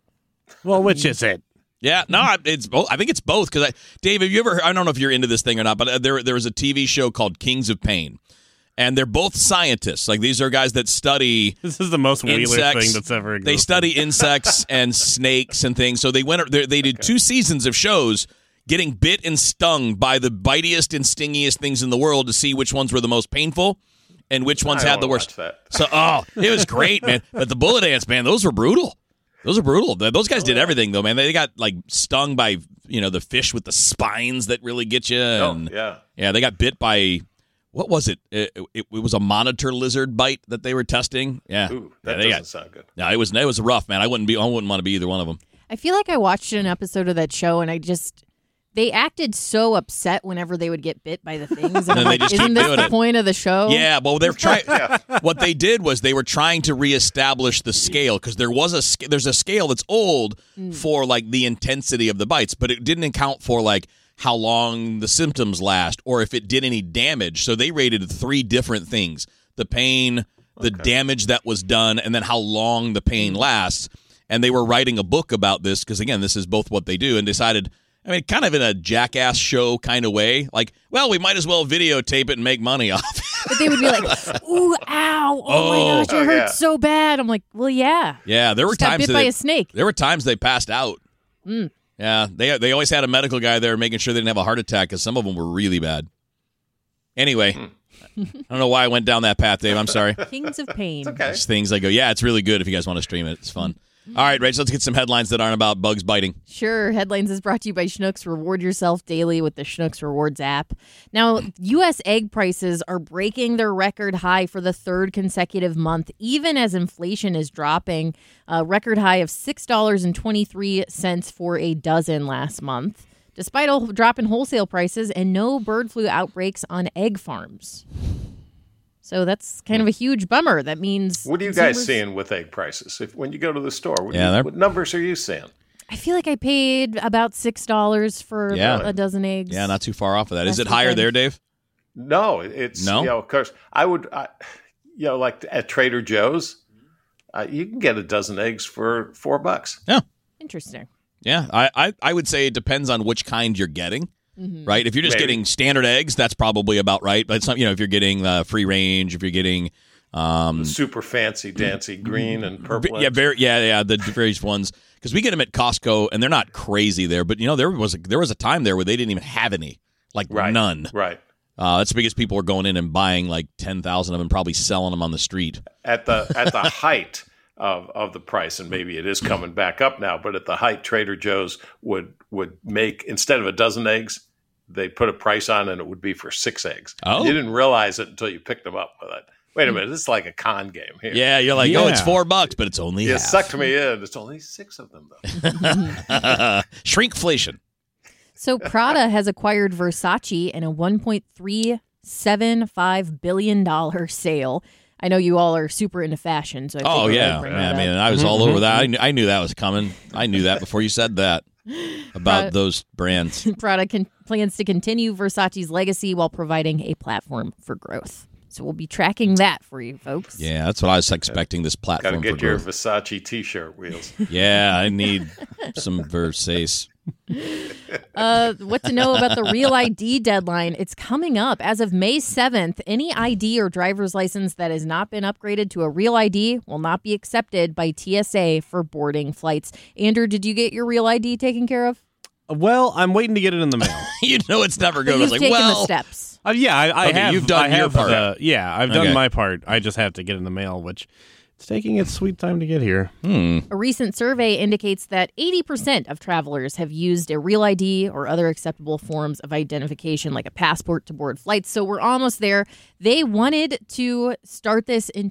Well, which is it? Yeah, no, it's both. I think it's both. Because Dave, have you ever? I don't know if you're into this thing or not, but there was a TV show called Kings of Pain. And they're both scientists. Like, these are guys that study. This is the most Wheeler thing that's ever existed. They study insects and snakes and things. So they did 2 seasons of shows getting bit and stung by the bitiest and stingiest things in the world to see which ones were the most painful and which ones had the worst. So, it was great, man. But the bullet ants, man, those were brutal. Those guys did everything, though, man. They got like stung by the fish with the spines that really get you. And, yeah, they got bit by. What was it? It was a monitor lizard bite that they were testing. Yeah, Ooh, that doesn't sound good. No, it was rough, man. I wouldn't want to be either one of them. I feel like I watched an episode of that show, and they acted so upset whenever they would get bit by the things. And I'm like, isn't this the point of the show? Yeah, well, they're trying. What they did was they were trying to reestablish the scale because there's a scale that's old for like the intensity of the bites, but it didn't account for like how long the symptoms last or if it did any damage. So they rated 3 different things: the pain, the damage that was done, and then how long the pain lasts. And they were writing a book about this because, again, this is both what they do, and decided, I mean, kind of in a Jackass show kind of way, like, well, we might as well videotape it and make money off it. But they would be like, ooh, ow, oh my gosh, it hurts so bad. I'm like, well, yeah. Yeah, there were times got bit by a snake. There were times they passed out. Yeah, they always had a medical guy there making sure they didn't have a heart attack because some of them were really bad. Anyway, I don't know why I went down that path, Dave. I'm sorry. Kings of Pain. It's okay. There's things I go, yeah, it's really good if you guys want to stream it. It's fun. All right, Rach, let's get some headlines that aren't about bugs biting. Sure. Headlines is brought to you by Schnucks. Reward yourself daily with the Schnucks Rewards app. Now, U.S. egg prices are breaking their record high for the 3rd consecutive month, even as inflation is dropping. A record high of $6.23 for a dozen last month, despite a drop in wholesale prices and no bird flu outbreaks on egg farms. So that's kind of a huge bummer. That means what are you guys seeing with egg prices? When you go to the store, what numbers are you seeing? I feel like I paid about $6 for a dozen eggs. Yeah, not too far off of that. Is it higher there, Dave? No, it's of course. I would, like at Trader Joe's, you can get a dozen eggs for $4. Yeah, interesting. Yeah, I would say it depends on which kind you're getting. Mm-hmm. Right? If you're just getting standard eggs, that's probably about right. But it's not, if you're getting free range, if you're getting super fancy, dancy green and purple. Yeah, the various ones. Because we get them at Costco, and they're not crazy there. But there was a time there where they didn't even have any, none. Right. That's because people were going in and buying like 10,000 of them, and probably selling them on the street at the height of the price, and maybe it is coming back up now. But at the height, Trader Joe's would make, instead of a dozen eggs, they put a price on, and it would be for 6 eggs. Oh, and you didn't realize it until you picked them up. Wait a minute, this is like a con game here. Yeah, you're like, it's $4, but it's only half. It sucked me in. It's only 6 of them, though. Shrinkflation. So Prada has acquired Versace in a $1.375 billion sale. I know you all are super into fashion, so I I was all over that. I knew that was coming. I knew that before you said that about those brands. Prada plans to continue Versace's legacy while providing a platform for growth. So we'll be tracking that for you folks. Yeah, that's what I was expecting, this platform for growth. Got to get your Versace T-shirt, Wheels. Yeah, I need some Versace. What to know about the Real ID deadline? It's coming up. As of May 7th, any ID or driver's license that has not been upgraded to a Real ID will not be accepted by TSA for boarding flights. Andrew, did you get your Real ID taken care of? Well, I'm waiting to get it in the mail. You know it's never good. You've like, taken well, the steps. I have. You've done your part. I've done my part. I just have to get in the mail, which it's taking its sweet time to get here. A recent survey indicates that 80% of travelers have used a Real ID or other acceptable forms of identification, like a passport, to board flights. So we're almost there. They wanted to start this in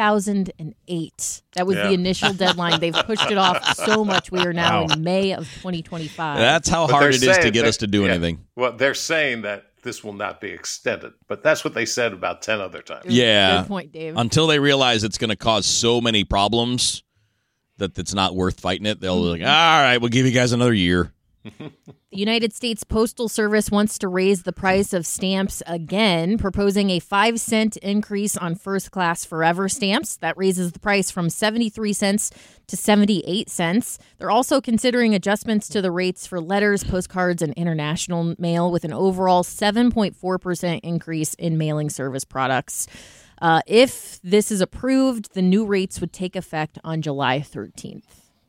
2008. That was the initial deadline. They've pushed it off so much. We are now in May of 2025. That's how hard it is to get us to do anything. Well, they're saying that this will not be extended, but that's what they said about 10 other times. Yeah. Good point, Dave. Until they realize it's going to cause so many problems that it's not worth fighting it, they'll be like, all right, we'll give you guys another year. The United States Postal Service wants to raise the price of stamps again, proposing a 5-cent increase on First Class Forever stamps. That raises the price from 73 cents to 78 cents. They're also considering adjustments to the rates for letters, postcards, and international mail, with an overall 7.4% increase in mailing service products. If this is approved, the new rates would take effect on July 13th.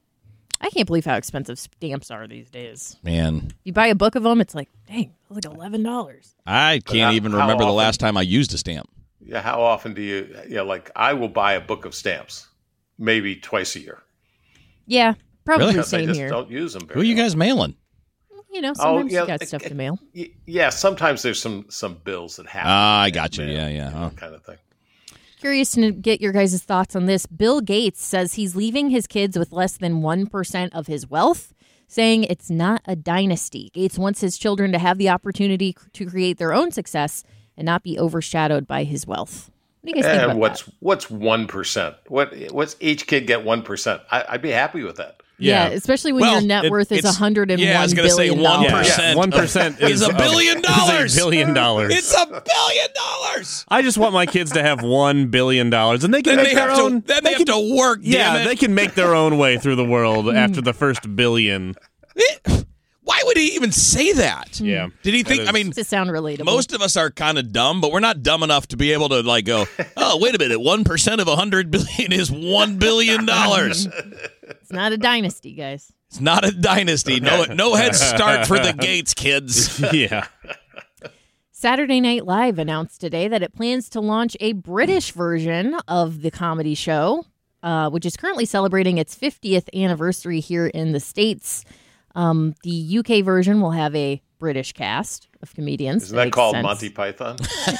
I can't believe how expensive stamps are these days. Man. You buy a book of them, it's like, dang, it's like $11. I can't even remember the last time I used a stamp. Yeah, how often do you, like, I will buy a book of stamps maybe twice a year. Yeah, probably Really? the same I just here. don't use them very Who are you guys mailing? You know, sometimes you got stuff to mail. Yeah, sometimes there's some bills that happen. I got you. Yeah. Oh. Kind of thing. Curious to get your guys' thoughts on this. Bill Gates says he's leaving his kids with less than 1% of his wealth, saying it's not a dynasty. Gates wants his children to have the opportunity to create their own success and not be overshadowed by his wealth. What do you guys think about that? What's 1%? What's each kid get 1%? I'd be happy with that. Yeah, especially when your net worth is $101 billion. Yeah, I was going to say 1%. 1% is $1 billion. Is $1 billion. It's $1 billion. I just want my kids to have $1 billion, and they can make their own. Then they have to work. Yeah, damn it. they can make their own way through the world after the first billion. Why would he even say that? Yeah. Did he think? I mean, to sound relatable. Most of us are kind of dumb, but we're not dumb enough to be able to like go, oh, wait a minute, 1% of 100 billion is $1 billion. It's not a dynasty, guys. It's not a dynasty. No head start for the Gates kids. Yeah. Saturday Night Live announced today that it plans to launch a British version of the comedy show, which is currently celebrating its 50th anniversary here in the States. The UK version will have a British cast of comedians. Isn't that called Monty Python?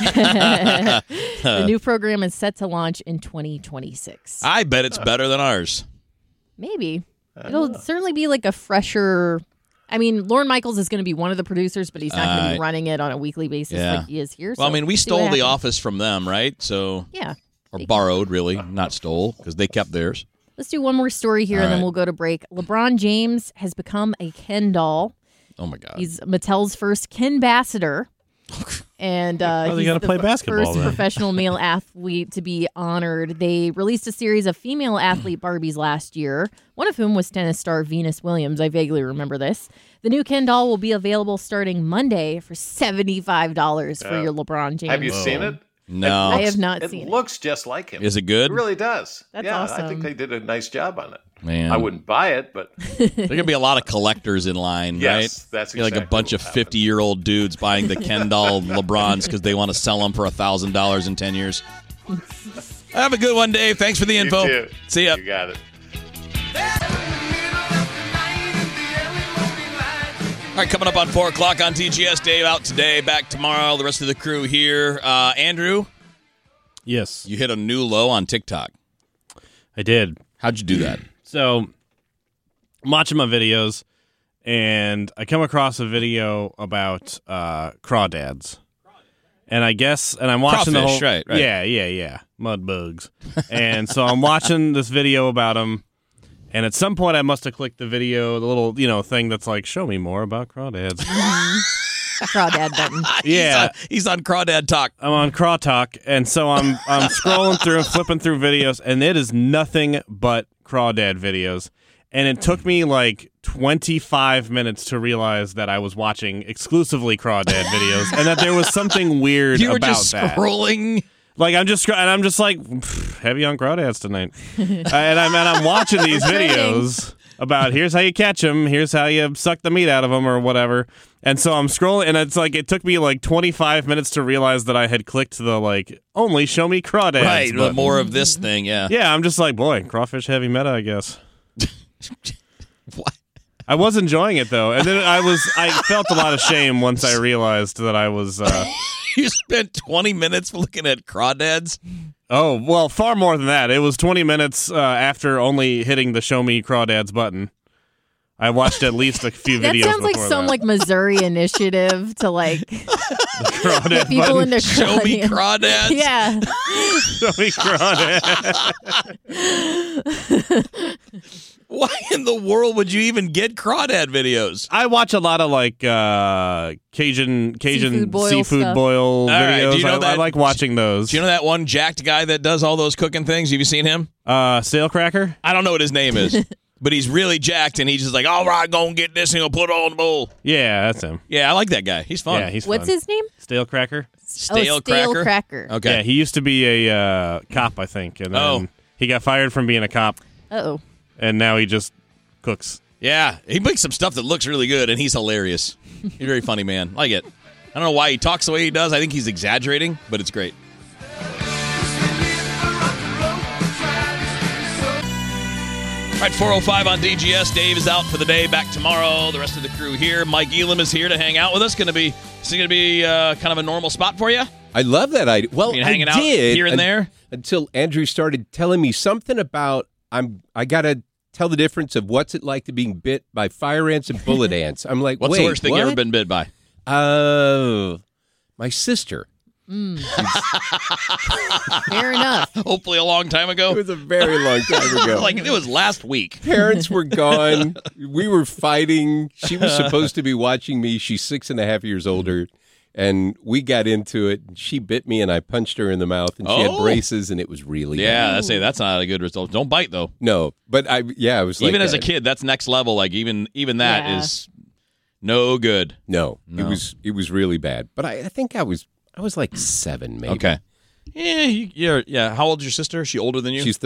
The new program is set to launch in 2026. I bet it's better than ours. Maybe. It'll certainly be like a fresher... I mean, Lorne Michaels is going to be one of the producers, but he's not going to be running it on a weekly basis like he is here. Well, so I mean, we stole The Office from them, right? So yeah. Or borrowed, really, not stole, because they kept theirs. Let's do one more story here, and then we'll go to break. LeBron James has become a Ken doll. Oh, my God. He's Mattel's first Ken ambassador. And he's got to play basketball. First then. professional male athlete to be honored. They released a series of female athlete Barbies last year, one of whom was tennis star Venus Williams. I vaguely remember this. The new Ken doll will be available starting Monday for $75 for your LeBron James. Have you seen it? No. I have not seen it. It looks just like him. Is it good? It really does. That's awesome. I think they did a nice job on it. Man. I wouldn't buy it, but there's going to be a lot of collectors in line, yes, right? That's like a bunch of 50-year-old dudes buying the Ken doll LeBrons because they want to sell them for $1,000 in 10 years. Have a good one, Dave. Thanks for the info. You too. See ya. You got it. All right, coming up on 4 o'clock on TGS. Dave out today, back tomorrow. The rest of the crew here. Andrew? Yes. You hit a new low on TikTok. I did. How'd you do that? So, I'm watching my videos, and I come across a video about crawdads. And I guess, and I'm watching Crawfish, the whole... right. Yeah. Mud bugs. And so I'm watching this video about them, and at some point I must have clicked the video, the little, thing that's like, show me more about crawdads. Crawdad button. Yeah. He's on Crawdad Talk. I'm on Craw Talk, and so I'm scrolling through, flipping through videos, and it is nothing but crawdad videos. And it took me like 25 minutes to realize that I was watching exclusively Crawdad videos and that there was something weird you were about just scrolling. Like I'm just like heavy on Crawdads tonight, and I'm watching these videos about here's how you catch them, here's how you suck the meat out of them, or whatever. And so I'm scrolling, and it's like it took me like 25 minutes to realize that I had clicked the like only show me Crawdads. Right, but more of this thing, yeah. Yeah, I'm just like, boy, crawfish heavy meta, I guess. What? I was enjoying it though, and then I felt a lot of shame once I realized that I was. You spent 20 minutes looking at Crawdads? Oh, well, far more than that. It was 20 minutes after only hitting the Show Me Crawdads button. I watched at least a few videos. That sounds like some like Missouri initiative to like get people button. into Show me Crawdads? Yeah. Show me Crawdads. Why in the world would you even get Crawdad videos? I watch a lot of like Cajun seafood boil videos. Right. Do you know I like watching those. Do you know that one jacked guy that does all those cooking things? Have you seen him? Stale Cracker? I don't know what his name is, but he's really jacked, and he's just like, all right, go and get this, and he'll put it on the bowl. Yeah, that's him. Yeah, I like that guy. He's fun. Yeah, he's What's fun. his name? Stale Cracker. Stale Cracker. Okay. Yeah, he used to be a cop, I think, and then he got fired from being a cop. Uh-oh. And now he just cooks. Yeah, he makes some stuff that looks really good, and he's hilarious. He's a very funny man. Like it. I don't know why he talks the way he does. I think he's exaggerating, but it's great. All right, 4:05 on DGS. Dave is out for the day. Back tomorrow. The rest of the crew here. Mike Elam is here to hang out with us. Is it going to be kind of a normal spot for you? I love that idea. Well, hanging I out did here and there until Andrew started telling me something about I got to tell the difference of what's it like to being bit by fire ants and bullet ants. I'm like, what's wait, the worst thing you ever been bit by? My sister. Fair enough. Hopefully a long time ago. It was a very long time ago. Like it was last week. Parents were gone. We were fighting. She was supposed to be watching me. She's 6.5 years older. And we got into it. She bit me, and I punched her in the mouth, and she had braces, and it was really bad. I say that's not a good result. Don't bite though. No, but I was like even as a kid, that's next level. Like even that is no good. No, it was really bad. But I think I was like 7, maybe. Okay. Yeah. How old is your sister? Is she older than you? She's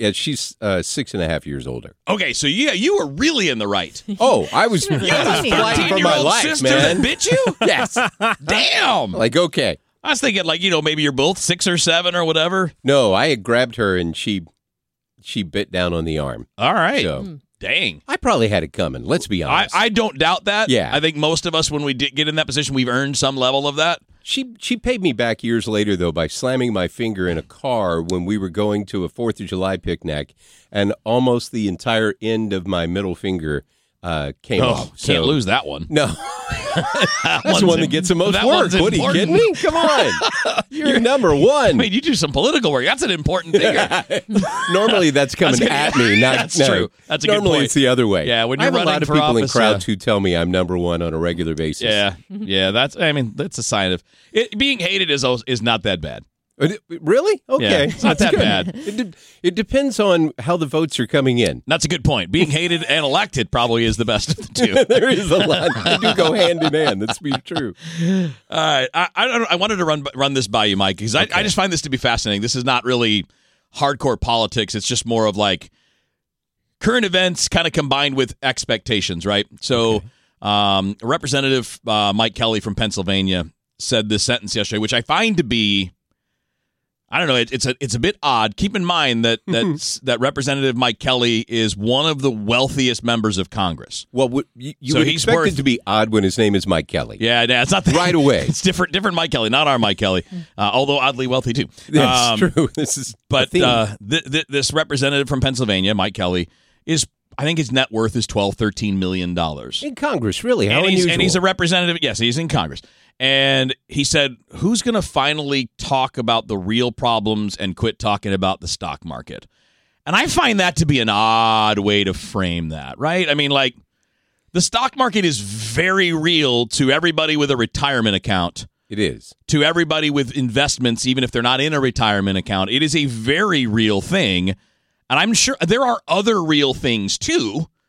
6.5 years older. Okay, so you were really in the right. Oh, I was fighting for my life, sister man. That bit you? Yes. Damn. Like, okay. I was thinking, like, maybe you're both 6 or 7 or whatever. No, I had grabbed her and she bit down on the arm. All right. So, dang. I probably had it coming. Let's be honest. I don't doubt that. Yeah. I think most of us, when we get in that position, we've earned some level of that. She paid me back years later, though, by slamming my finger in a car when we were going to a 4th of July picnic, and almost the entire end of my middle finger came off. So, can't lose that one. No. That's the one that gets the most work. What, are you kidding me? Come on. You're number one. I mean, you do some political work. That's an important finger. Normally, that's coming at me. That's true. That's a good point. Normally, it's the other way. Yeah, when you're I have running a lot of for people office, in crowds who tell me I'm number one on a regular basis. Yeah. That's a sign of it. Being hated is not that bad. Really? Okay. Yeah, it's not that bad. It depends on how the votes are coming in. That's a good point. Being hated and elected probably is the best of the two. There is a lot. They do go hand in hand. That's true. All right. I wanted to run this by you, Mike, because I just find this to be fascinating. This is not really hardcore politics. It's just more of like current events kind of combined with expectations, right? So Representative Mike Kelly from Pennsylvania said this sentence yesterday, which I find to be, I don't know, it's a bit odd. Keep in mind that that Representative Mike Kelly is one of the wealthiest members of Congress. Well, you would expect it to be odd when his name is Mike Kelly. Yeah, it's not that, right away. It's different Mike Kelly, not our Mike Kelly, although oddly wealthy too. That's true. This is this representative from Pennsylvania, Mike Kelly, I think his net worth is $13 million. In Congress, really? How unusual. And he's a representative. Yes, he's in Congress. And he said, who's going to finally talk about the real problems and quit talking about the stock market? And I find that to be an odd way to frame that, right? I mean, like, the stock market is very real to everybody with a retirement account. It is. To everybody with investments, even if they're not in a retirement account. It is a very real thing. And I'm sure there are other real things, too.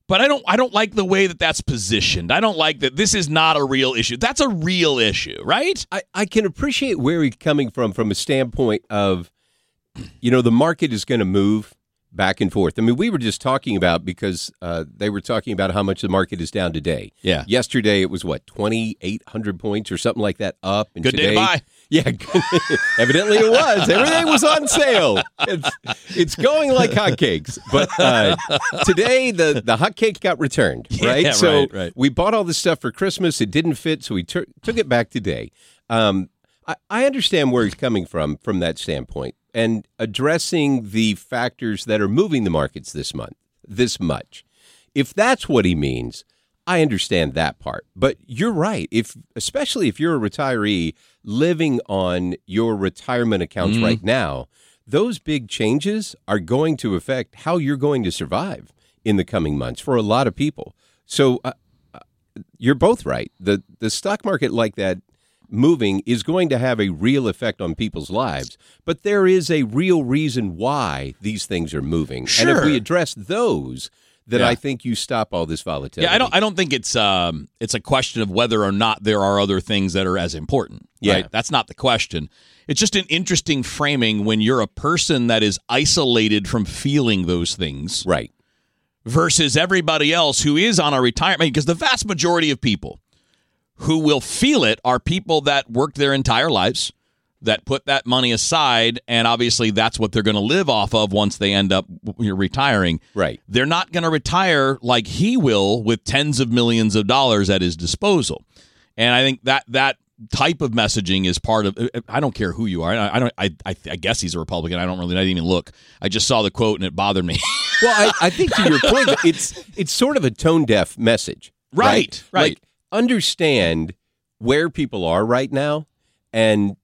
But I don't like the way that that's positioned. I don't like that this is not a real issue. That's a real issue, right? I can appreciate where he's coming from a standpoint of, the market is going to move back and forth. I mean, we were just talking about, because they were talking about how much the market is down today. Yeah. Yesterday it was 2,800 points or something like that up. And good today, day to buy. Yeah, evidently it was. Everything was on sale. It's going like hotcakes. But today the hotcake got returned, right? Yeah, so right. we bought all this stuff for Christmas. It didn't fit, so we took it back today. I understand where he's coming from that standpoint, and addressing the factors that are moving the markets this much. If that's what he means, I understand that part. But you're right. Especially if you're a retiree living on your retirement accounts right now, those big changes are going to affect how you're going to survive in the coming months for a lot of people. So you're both right. The stock market like that moving is going to have a real effect on people's lives, but there is a real reason why these things are moving. Sure. And if we address those, then I think you stop all this volatility. Yeah, I don't think it's a question of whether or not there are other things that are as important. Right? Yeah. That's not the question. It's just an interesting framing when you're a person that is isolated from feeling those things. Right. Versus everybody else who is on a retirement, because the vast majority of people who will feel it are people that worked their entire lives, that put that money aside, and obviously that's what they're going to live off of once they end up retiring. Right. They're not going to retire like he will with tens of millions of dollars at his disposal. And I think that type of messaging is part of. I don't care who you are. I guess he's a Republican. I didn't even look. I just saw the quote and it bothered me. Well, I think to your point, it's sort of a tone deaf message. Right. Like, understand where people are right now, and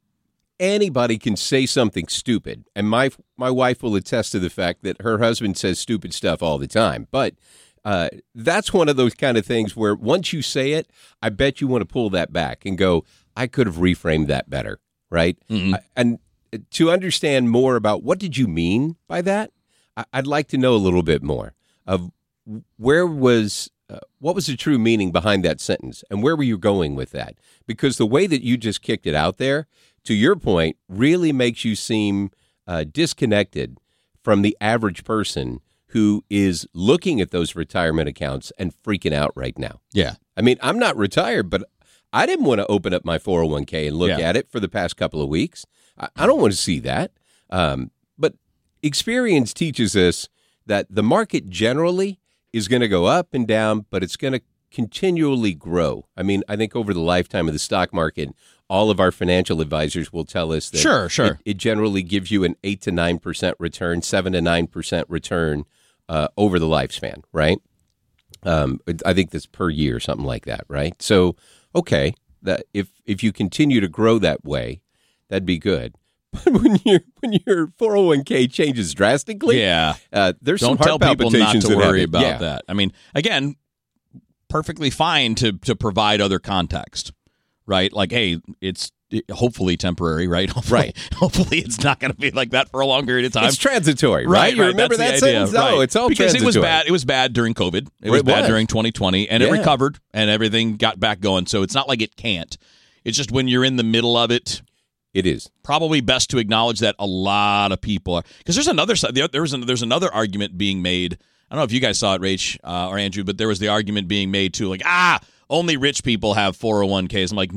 anybody can say something stupid. And my wife will attest to the fact that her husband says stupid stuff all the time. But that's one of those kind of things where once you say it, I bet you want to pull that back and go, I could have reframed that better, right? Mm-hmm. And to understand more about what did you mean by that, I'd like to know a little bit more of what was the true meaning behind that sentence, and where were you going with that? Because the way that you just kicked it out there, to your point, really makes you seem disconnected from the average person who is looking at those retirement accounts and freaking out right now. Yeah. I mean, I'm not retired, but I didn't want to open up my 401k and look at it for the past couple of weeks. I don't want to see that. But experience teaches us that the market generally is going to go up and down, but it's going to continually grow. I mean, I think over the lifetime of the stock market, all of our financial advisors will tell us that sure. It generally gives you an 8 to 9% return, 7 to 9% return over the lifespan, right? I think that's per year, something like that, right? So, okay, that if you continue to grow that way, that'd be good. But when your 401k changes drastically, there's some heart palpitations. Don't tell people not to worry about that. I mean, again, perfectly fine to provide other context, right? Like, hey, it's hopefully temporary, right? Hopefully it's not going to be like that for a long period of time. It's transitory, right? You remember that sentence? No, it's all because transitory. it was bad during COVID. It was bad during 2020, and it recovered, and everything got back going. So it's not like it can't. It's just when you're in the middle of it, it is probably best to acknowledge that a lot of people are, because there's another side. There's another argument being made. I don't know if you guys saw it, Rach or Andrew, but there was the argument being made too, like only rich people have 401ks. I'm like,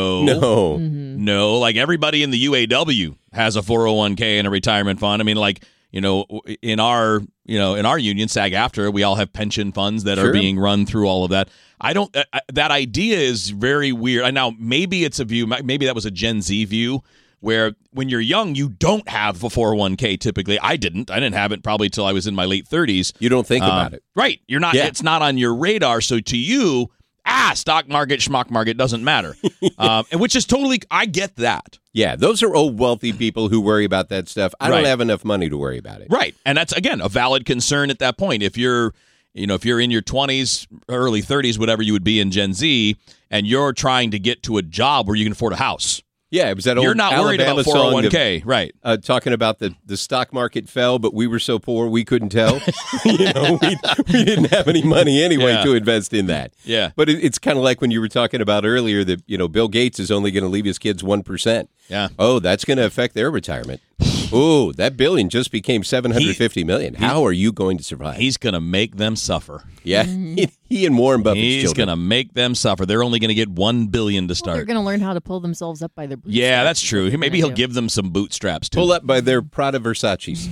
no. Like everybody in the UAW has a 401k and a retirement fund. I mean, like, in our union, SAG-AFTRA, we all have pension funds that are being run through all of that. That idea is very weird. Now, maybe it's a view, maybe that was a Gen Z view, where when you're young, you don't have a 401k typically. I didn't have it probably till I was in my late 30s. You don't think about it. Right. You're not. Yeah. It's not on your radar. So to you, stock market, schmuck market, doesn't matter. And which is totally, I get that. Yeah, those are old wealthy people who worry about that stuff. I don't have enough money to worry about it. Right. And that's, again, a valid concern at that point. If you're in your 20s, early 30s, whatever you would be in Gen Z, and you're trying to get to a job where you can afford a house. Yeah, it was that old You're not worried Alabama about 401k, song right? Talking about the stock market fell, but we were so poor we couldn't tell. We didn't have any money anyway to invest in that. Yeah. But it's kind of like when you were talking about earlier that, Bill Gates is only going to leave his kids 1%. Yeah. Oh, that's going to affect their retirement. Oh, that billion just became $750 million. How are you going to survive? He's going to make them suffer. Yeah, he and Warren Buffett's children. He's going to make them suffer. They're only going to get $1 billion to start. They're going to learn how to pull themselves up by their bootstraps. Yeah, that's true. Maybe he'll give them some bootstraps, too. Pull up by their Prada Versace's.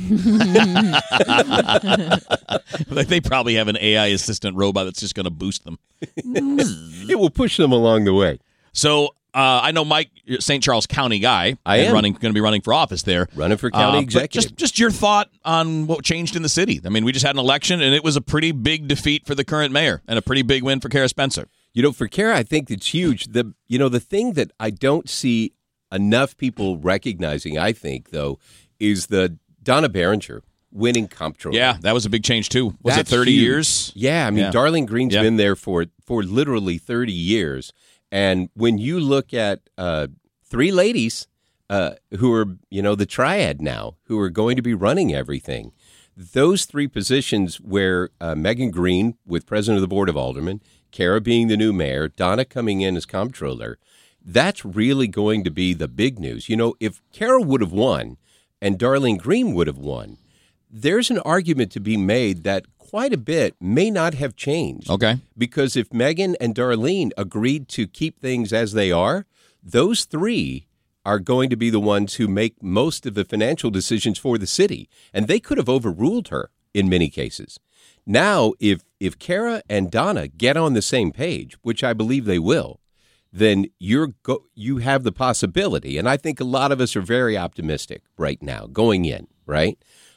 They probably have an AI assistant robot that's just going to boost them. It will push them along the way. So I know Mike, St. Charles County guy. I am going to be running for office there. Running for county executive. Just your thought on what changed in the city. I mean, we just had an election, and it was a pretty big defeat for the current mayor and a pretty big win for Kara Spencer. For Kara, I think it's huge. The thing that I don't see enough people recognizing, I think, though, is the Donna Behringer winning comptroller. Yeah, that was a big change, too. Was it 30 years? Yeah, I mean, Darlene Green's been there for literally 30 years. And when you look at three ladies who are, the triad now, who are going to be running everything, those three positions where Megan Green, with president of the Board of Aldermen, Kara being the new mayor, Donna coming in as comptroller, that's really going to be the big news. If Kara would have won and Darlene Green would have won, there's an argument to be made that quite a bit may not have changed. Okay. Because if Megan and Darlene agreed to keep things as they are, those three are going to be the ones who make most of the financial decisions for the city. And they could have overruled her in many cases. Now, if Kara and Donna get on the same page, which I believe they will, then you have the possibility, and I think a lot of us are very optimistic right now going in, right?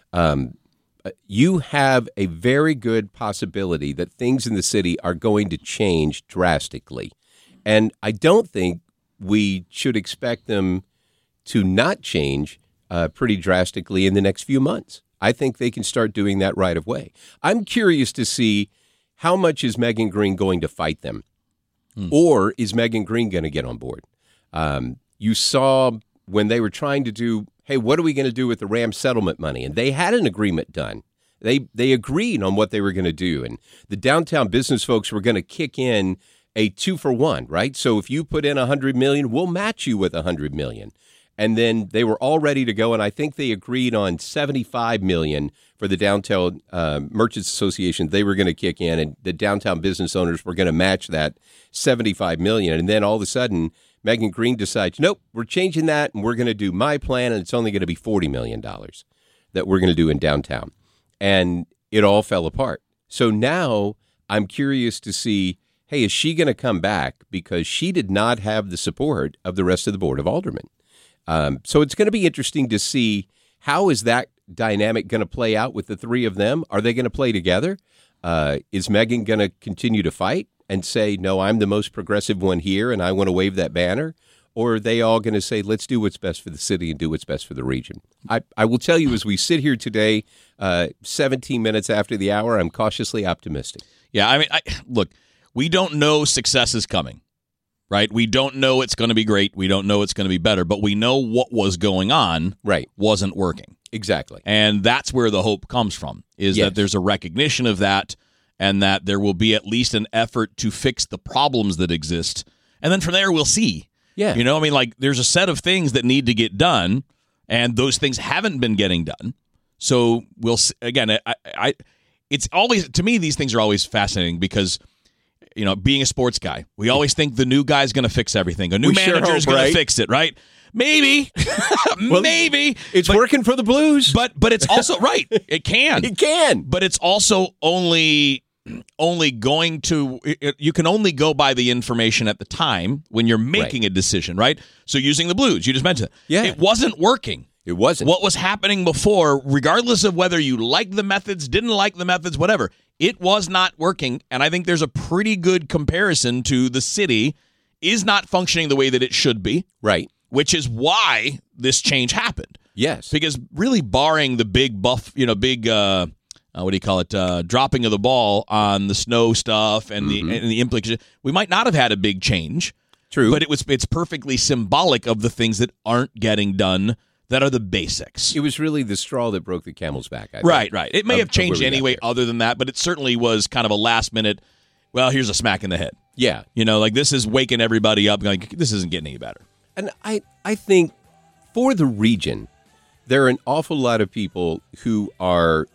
You have a very good possibility that things in the city are going to change drastically. And I don't think we should expect them to not change pretty drastically in the next few months. I think they can start doing that right away. I'm curious to see how much is Megan Green going to fight them, or is Megan Green going to get on board? You saw when they were trying to do, hey, what are we going to do with the Ram settlement money? And they had an agreement done. They agreed on what they were going to do, and the downtown business folks were going to kick in a 2-for-1, right? So if you put in $100 million, we'll match you with $100 million. And then they were all ready to go, and I think they agreed on $75 million for the Downtown Merchants Association. They were going to kick in, and the downtown business owners were going to match that $75 million. And then all of a sudden, Megan Green decides, nope, we're changing that, and we're going to do my plan, and it's only going to be $40 million that we're going to do in downtown. And it all fell apart. So now I'm curious to see, hey, is she going to come back? Because she did not have the support of the rest of the Board of Aldermen. So it's going to be interesting to see how is that dynamic going to play out with the three of them. Are they going to play together? Is Megan going to continue to fight and say, no, I'm the most progressive one here and I want to wave that banner? Or are they all going to say, let's do what's best for the city and do what's best for the region? I will tell you, as we sit here today, 17 minutes after the hour, I'm cautiously optimistic. Yeah, I mean, look, we don't know success is coming. Right? We don't know it's going to be great. We don't know it's going to be better, but we know what was going on wasn't working. Exactly. And that's where the hope comes from, is that there's a recognition of that and that there will be at least an effort to fix the problems that exist. And then from there, we'll see. Yeah. I mean, like, there's a set of things that need to get done, and those things haven't been getting done. So we'll see. Again, it's always, to me, these things are always fascinating because, being a sports guy, we always think the new guy's going to fix everything. A new manager is going to fix it, right? Maybe. Maybe. It's working for the Blues. But it's also, right, it can. It can. But it's also only going to, you can only go by the information at the time when you're making a decision, right? So using the Blues, you just mentioned it. Yeah. It wasn't working. It wasn't. What was happening before, regardless of whether you liked the methods, didn't like the methods, whatever, it was not working. And I think there's a pretty good comparison to the city is not functioning the way that it should be. Right. Which is why this change happened. Yes. Because really barring the big what do you call it, dropping of the ball on the snow stuff and the implication, we might not have had a big change. True. But it's perfectly symbolic of the things that aren't getting done that are the basics. It was really the straw that broke the camel's back, I think. Right. It may have changed anyway other than that, but it certainly was kind of a last minute, well, here's a smack in the head. Yeah. This is waking everybody up going, this isn't getting any better. And I think for the region, there are an awful lot of people who are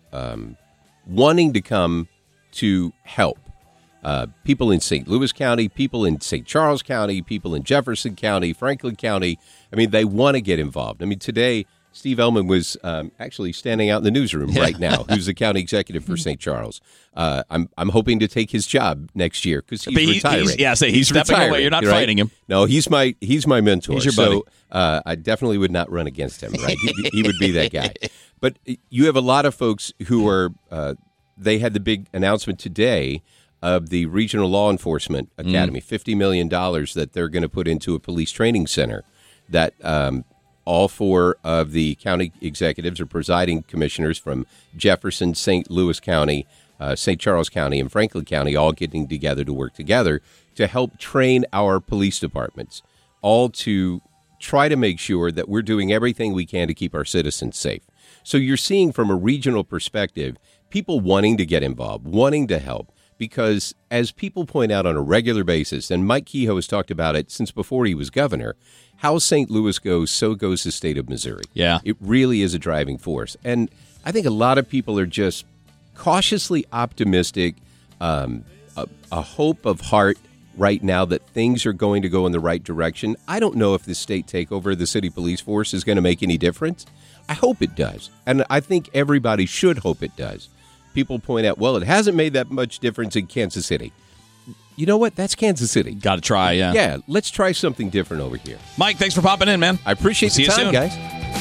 wanting to come to help. People in St. Louis County, people in St. Charles County, people in Jefferson County, Franklin County. I mean, they want to get involved. I mean, today, Steve Ellman was actually standing out in the newsroom right now, who's the county executive for St. Charles. I'm hoping to take his job next year because he's retiring. He's stepping retiring, away. You're not right? fighting him. No, he's my mentor. He's your buddy. So I definitely would not run against him. Right? he would be that guy. But you have a lot of folks who are. They had the big announcement today of the Regional Law Enforcement Academy, $50 million that they're going to put into a police training center that all four of the county executives or presiding commissioners from Jefferson, St. Louis County, St. Charles County, and Franklin County all getting together to work together to help train our police departments, all to try to make sure that we're doing everything we can to keep our citizens safe. So you're seeing from a regional perspective, people wanting to get involved, wanting to help. Because as people point out on a regular basis, and Mike Kehoe has talked about it since before he was governor, how St. Louis goes, so goes the state of Missouri. Yeah. It really is a driving force. And I think a lot of people are just cautiously optimistic, a hope of heart right now that things are going to go in the right direction. I don't know if the state takeover of the city police force is going to make any difference. I hope it does. And I think everybody should hope it does. People point out, well, it hasn't made that much difference in Kansas City. You know what? That's Kansas City. Got to try, yeah. Yeah, let's try something different over here. Mike, thanks for popping in, man. I appreciate the time, guys.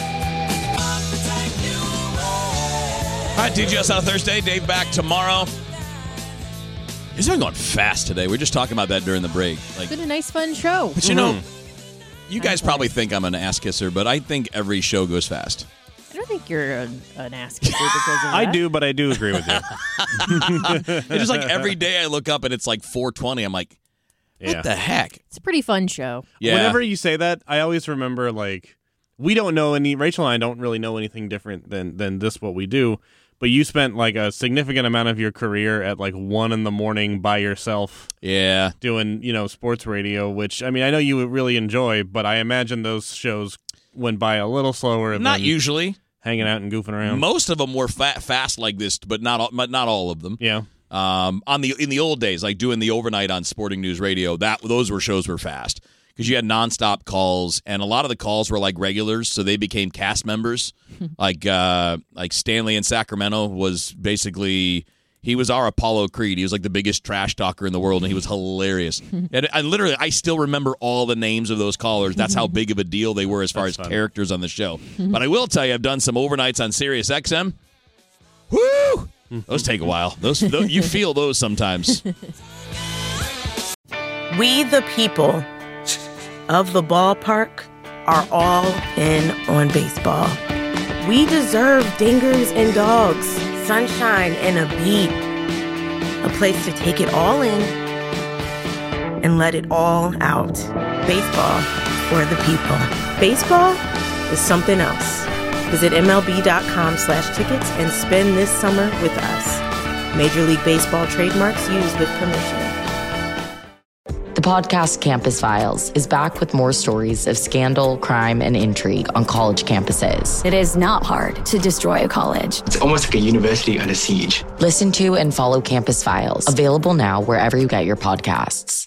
All right, TGS on a Thursday. Dave back tomorrow. It's been going fast today. We were just talking about that during the break. It's been a nice, fun show. But you guys probably think I'm an ass kisser, but I think every show goes fast. I don't think you're an ass kisser because of that. I do, but I do agree with you. It's just like every day I look up and it's like 4:20. I'm like, what the heck? It's a pretty fun show. Yeah. Whenever you say that, I always remember, like, we don't know Rachel and I don't really know anything different than this, what we do. But you spent like a significant amount of your career at like 1 a.m. by yourself. Yeah. Doing, sports radio, which, I mean, I know you would really enjoy, but I imagine those shows went by a little slower. Not usually. Hanging out and goofing around. Most of them were fast like this, but not all of them. Yeah. In the old days, like doing the overnight on Sporting News Radio, those shows were fast because you had nonstop calls, and a lot of the calls were like regulars, so they became cast members. like Stanley in Sacramento was basically. He was our Apollo Creed. He was like the biggest trash talker in the world, and he was hilarious. And I still remember all the names of those callers. That's how big of a deal they were as far as characters on the show. But I will tell you, I've done some overnights on Sirius XM. Woo! Those take a while. Those you feel those sometimes. We the people of the ballpark are all in on baseball. We deserve dingers and dogs, sunshine and a beat. A place to take it all in and let it all out. Baseball for the people. Baseball is something else. Visit MLB.com/tickets and spend this summer with us. Major League Baseball trademarks used with permission. The podcast Campus Files is back with more stories of scandal, crime, and intrigue on college campuses. It is not hard to destroy a college. It's almost like a university under siege. Listen to and follow Campus Files, available now wherever you get your podcasts.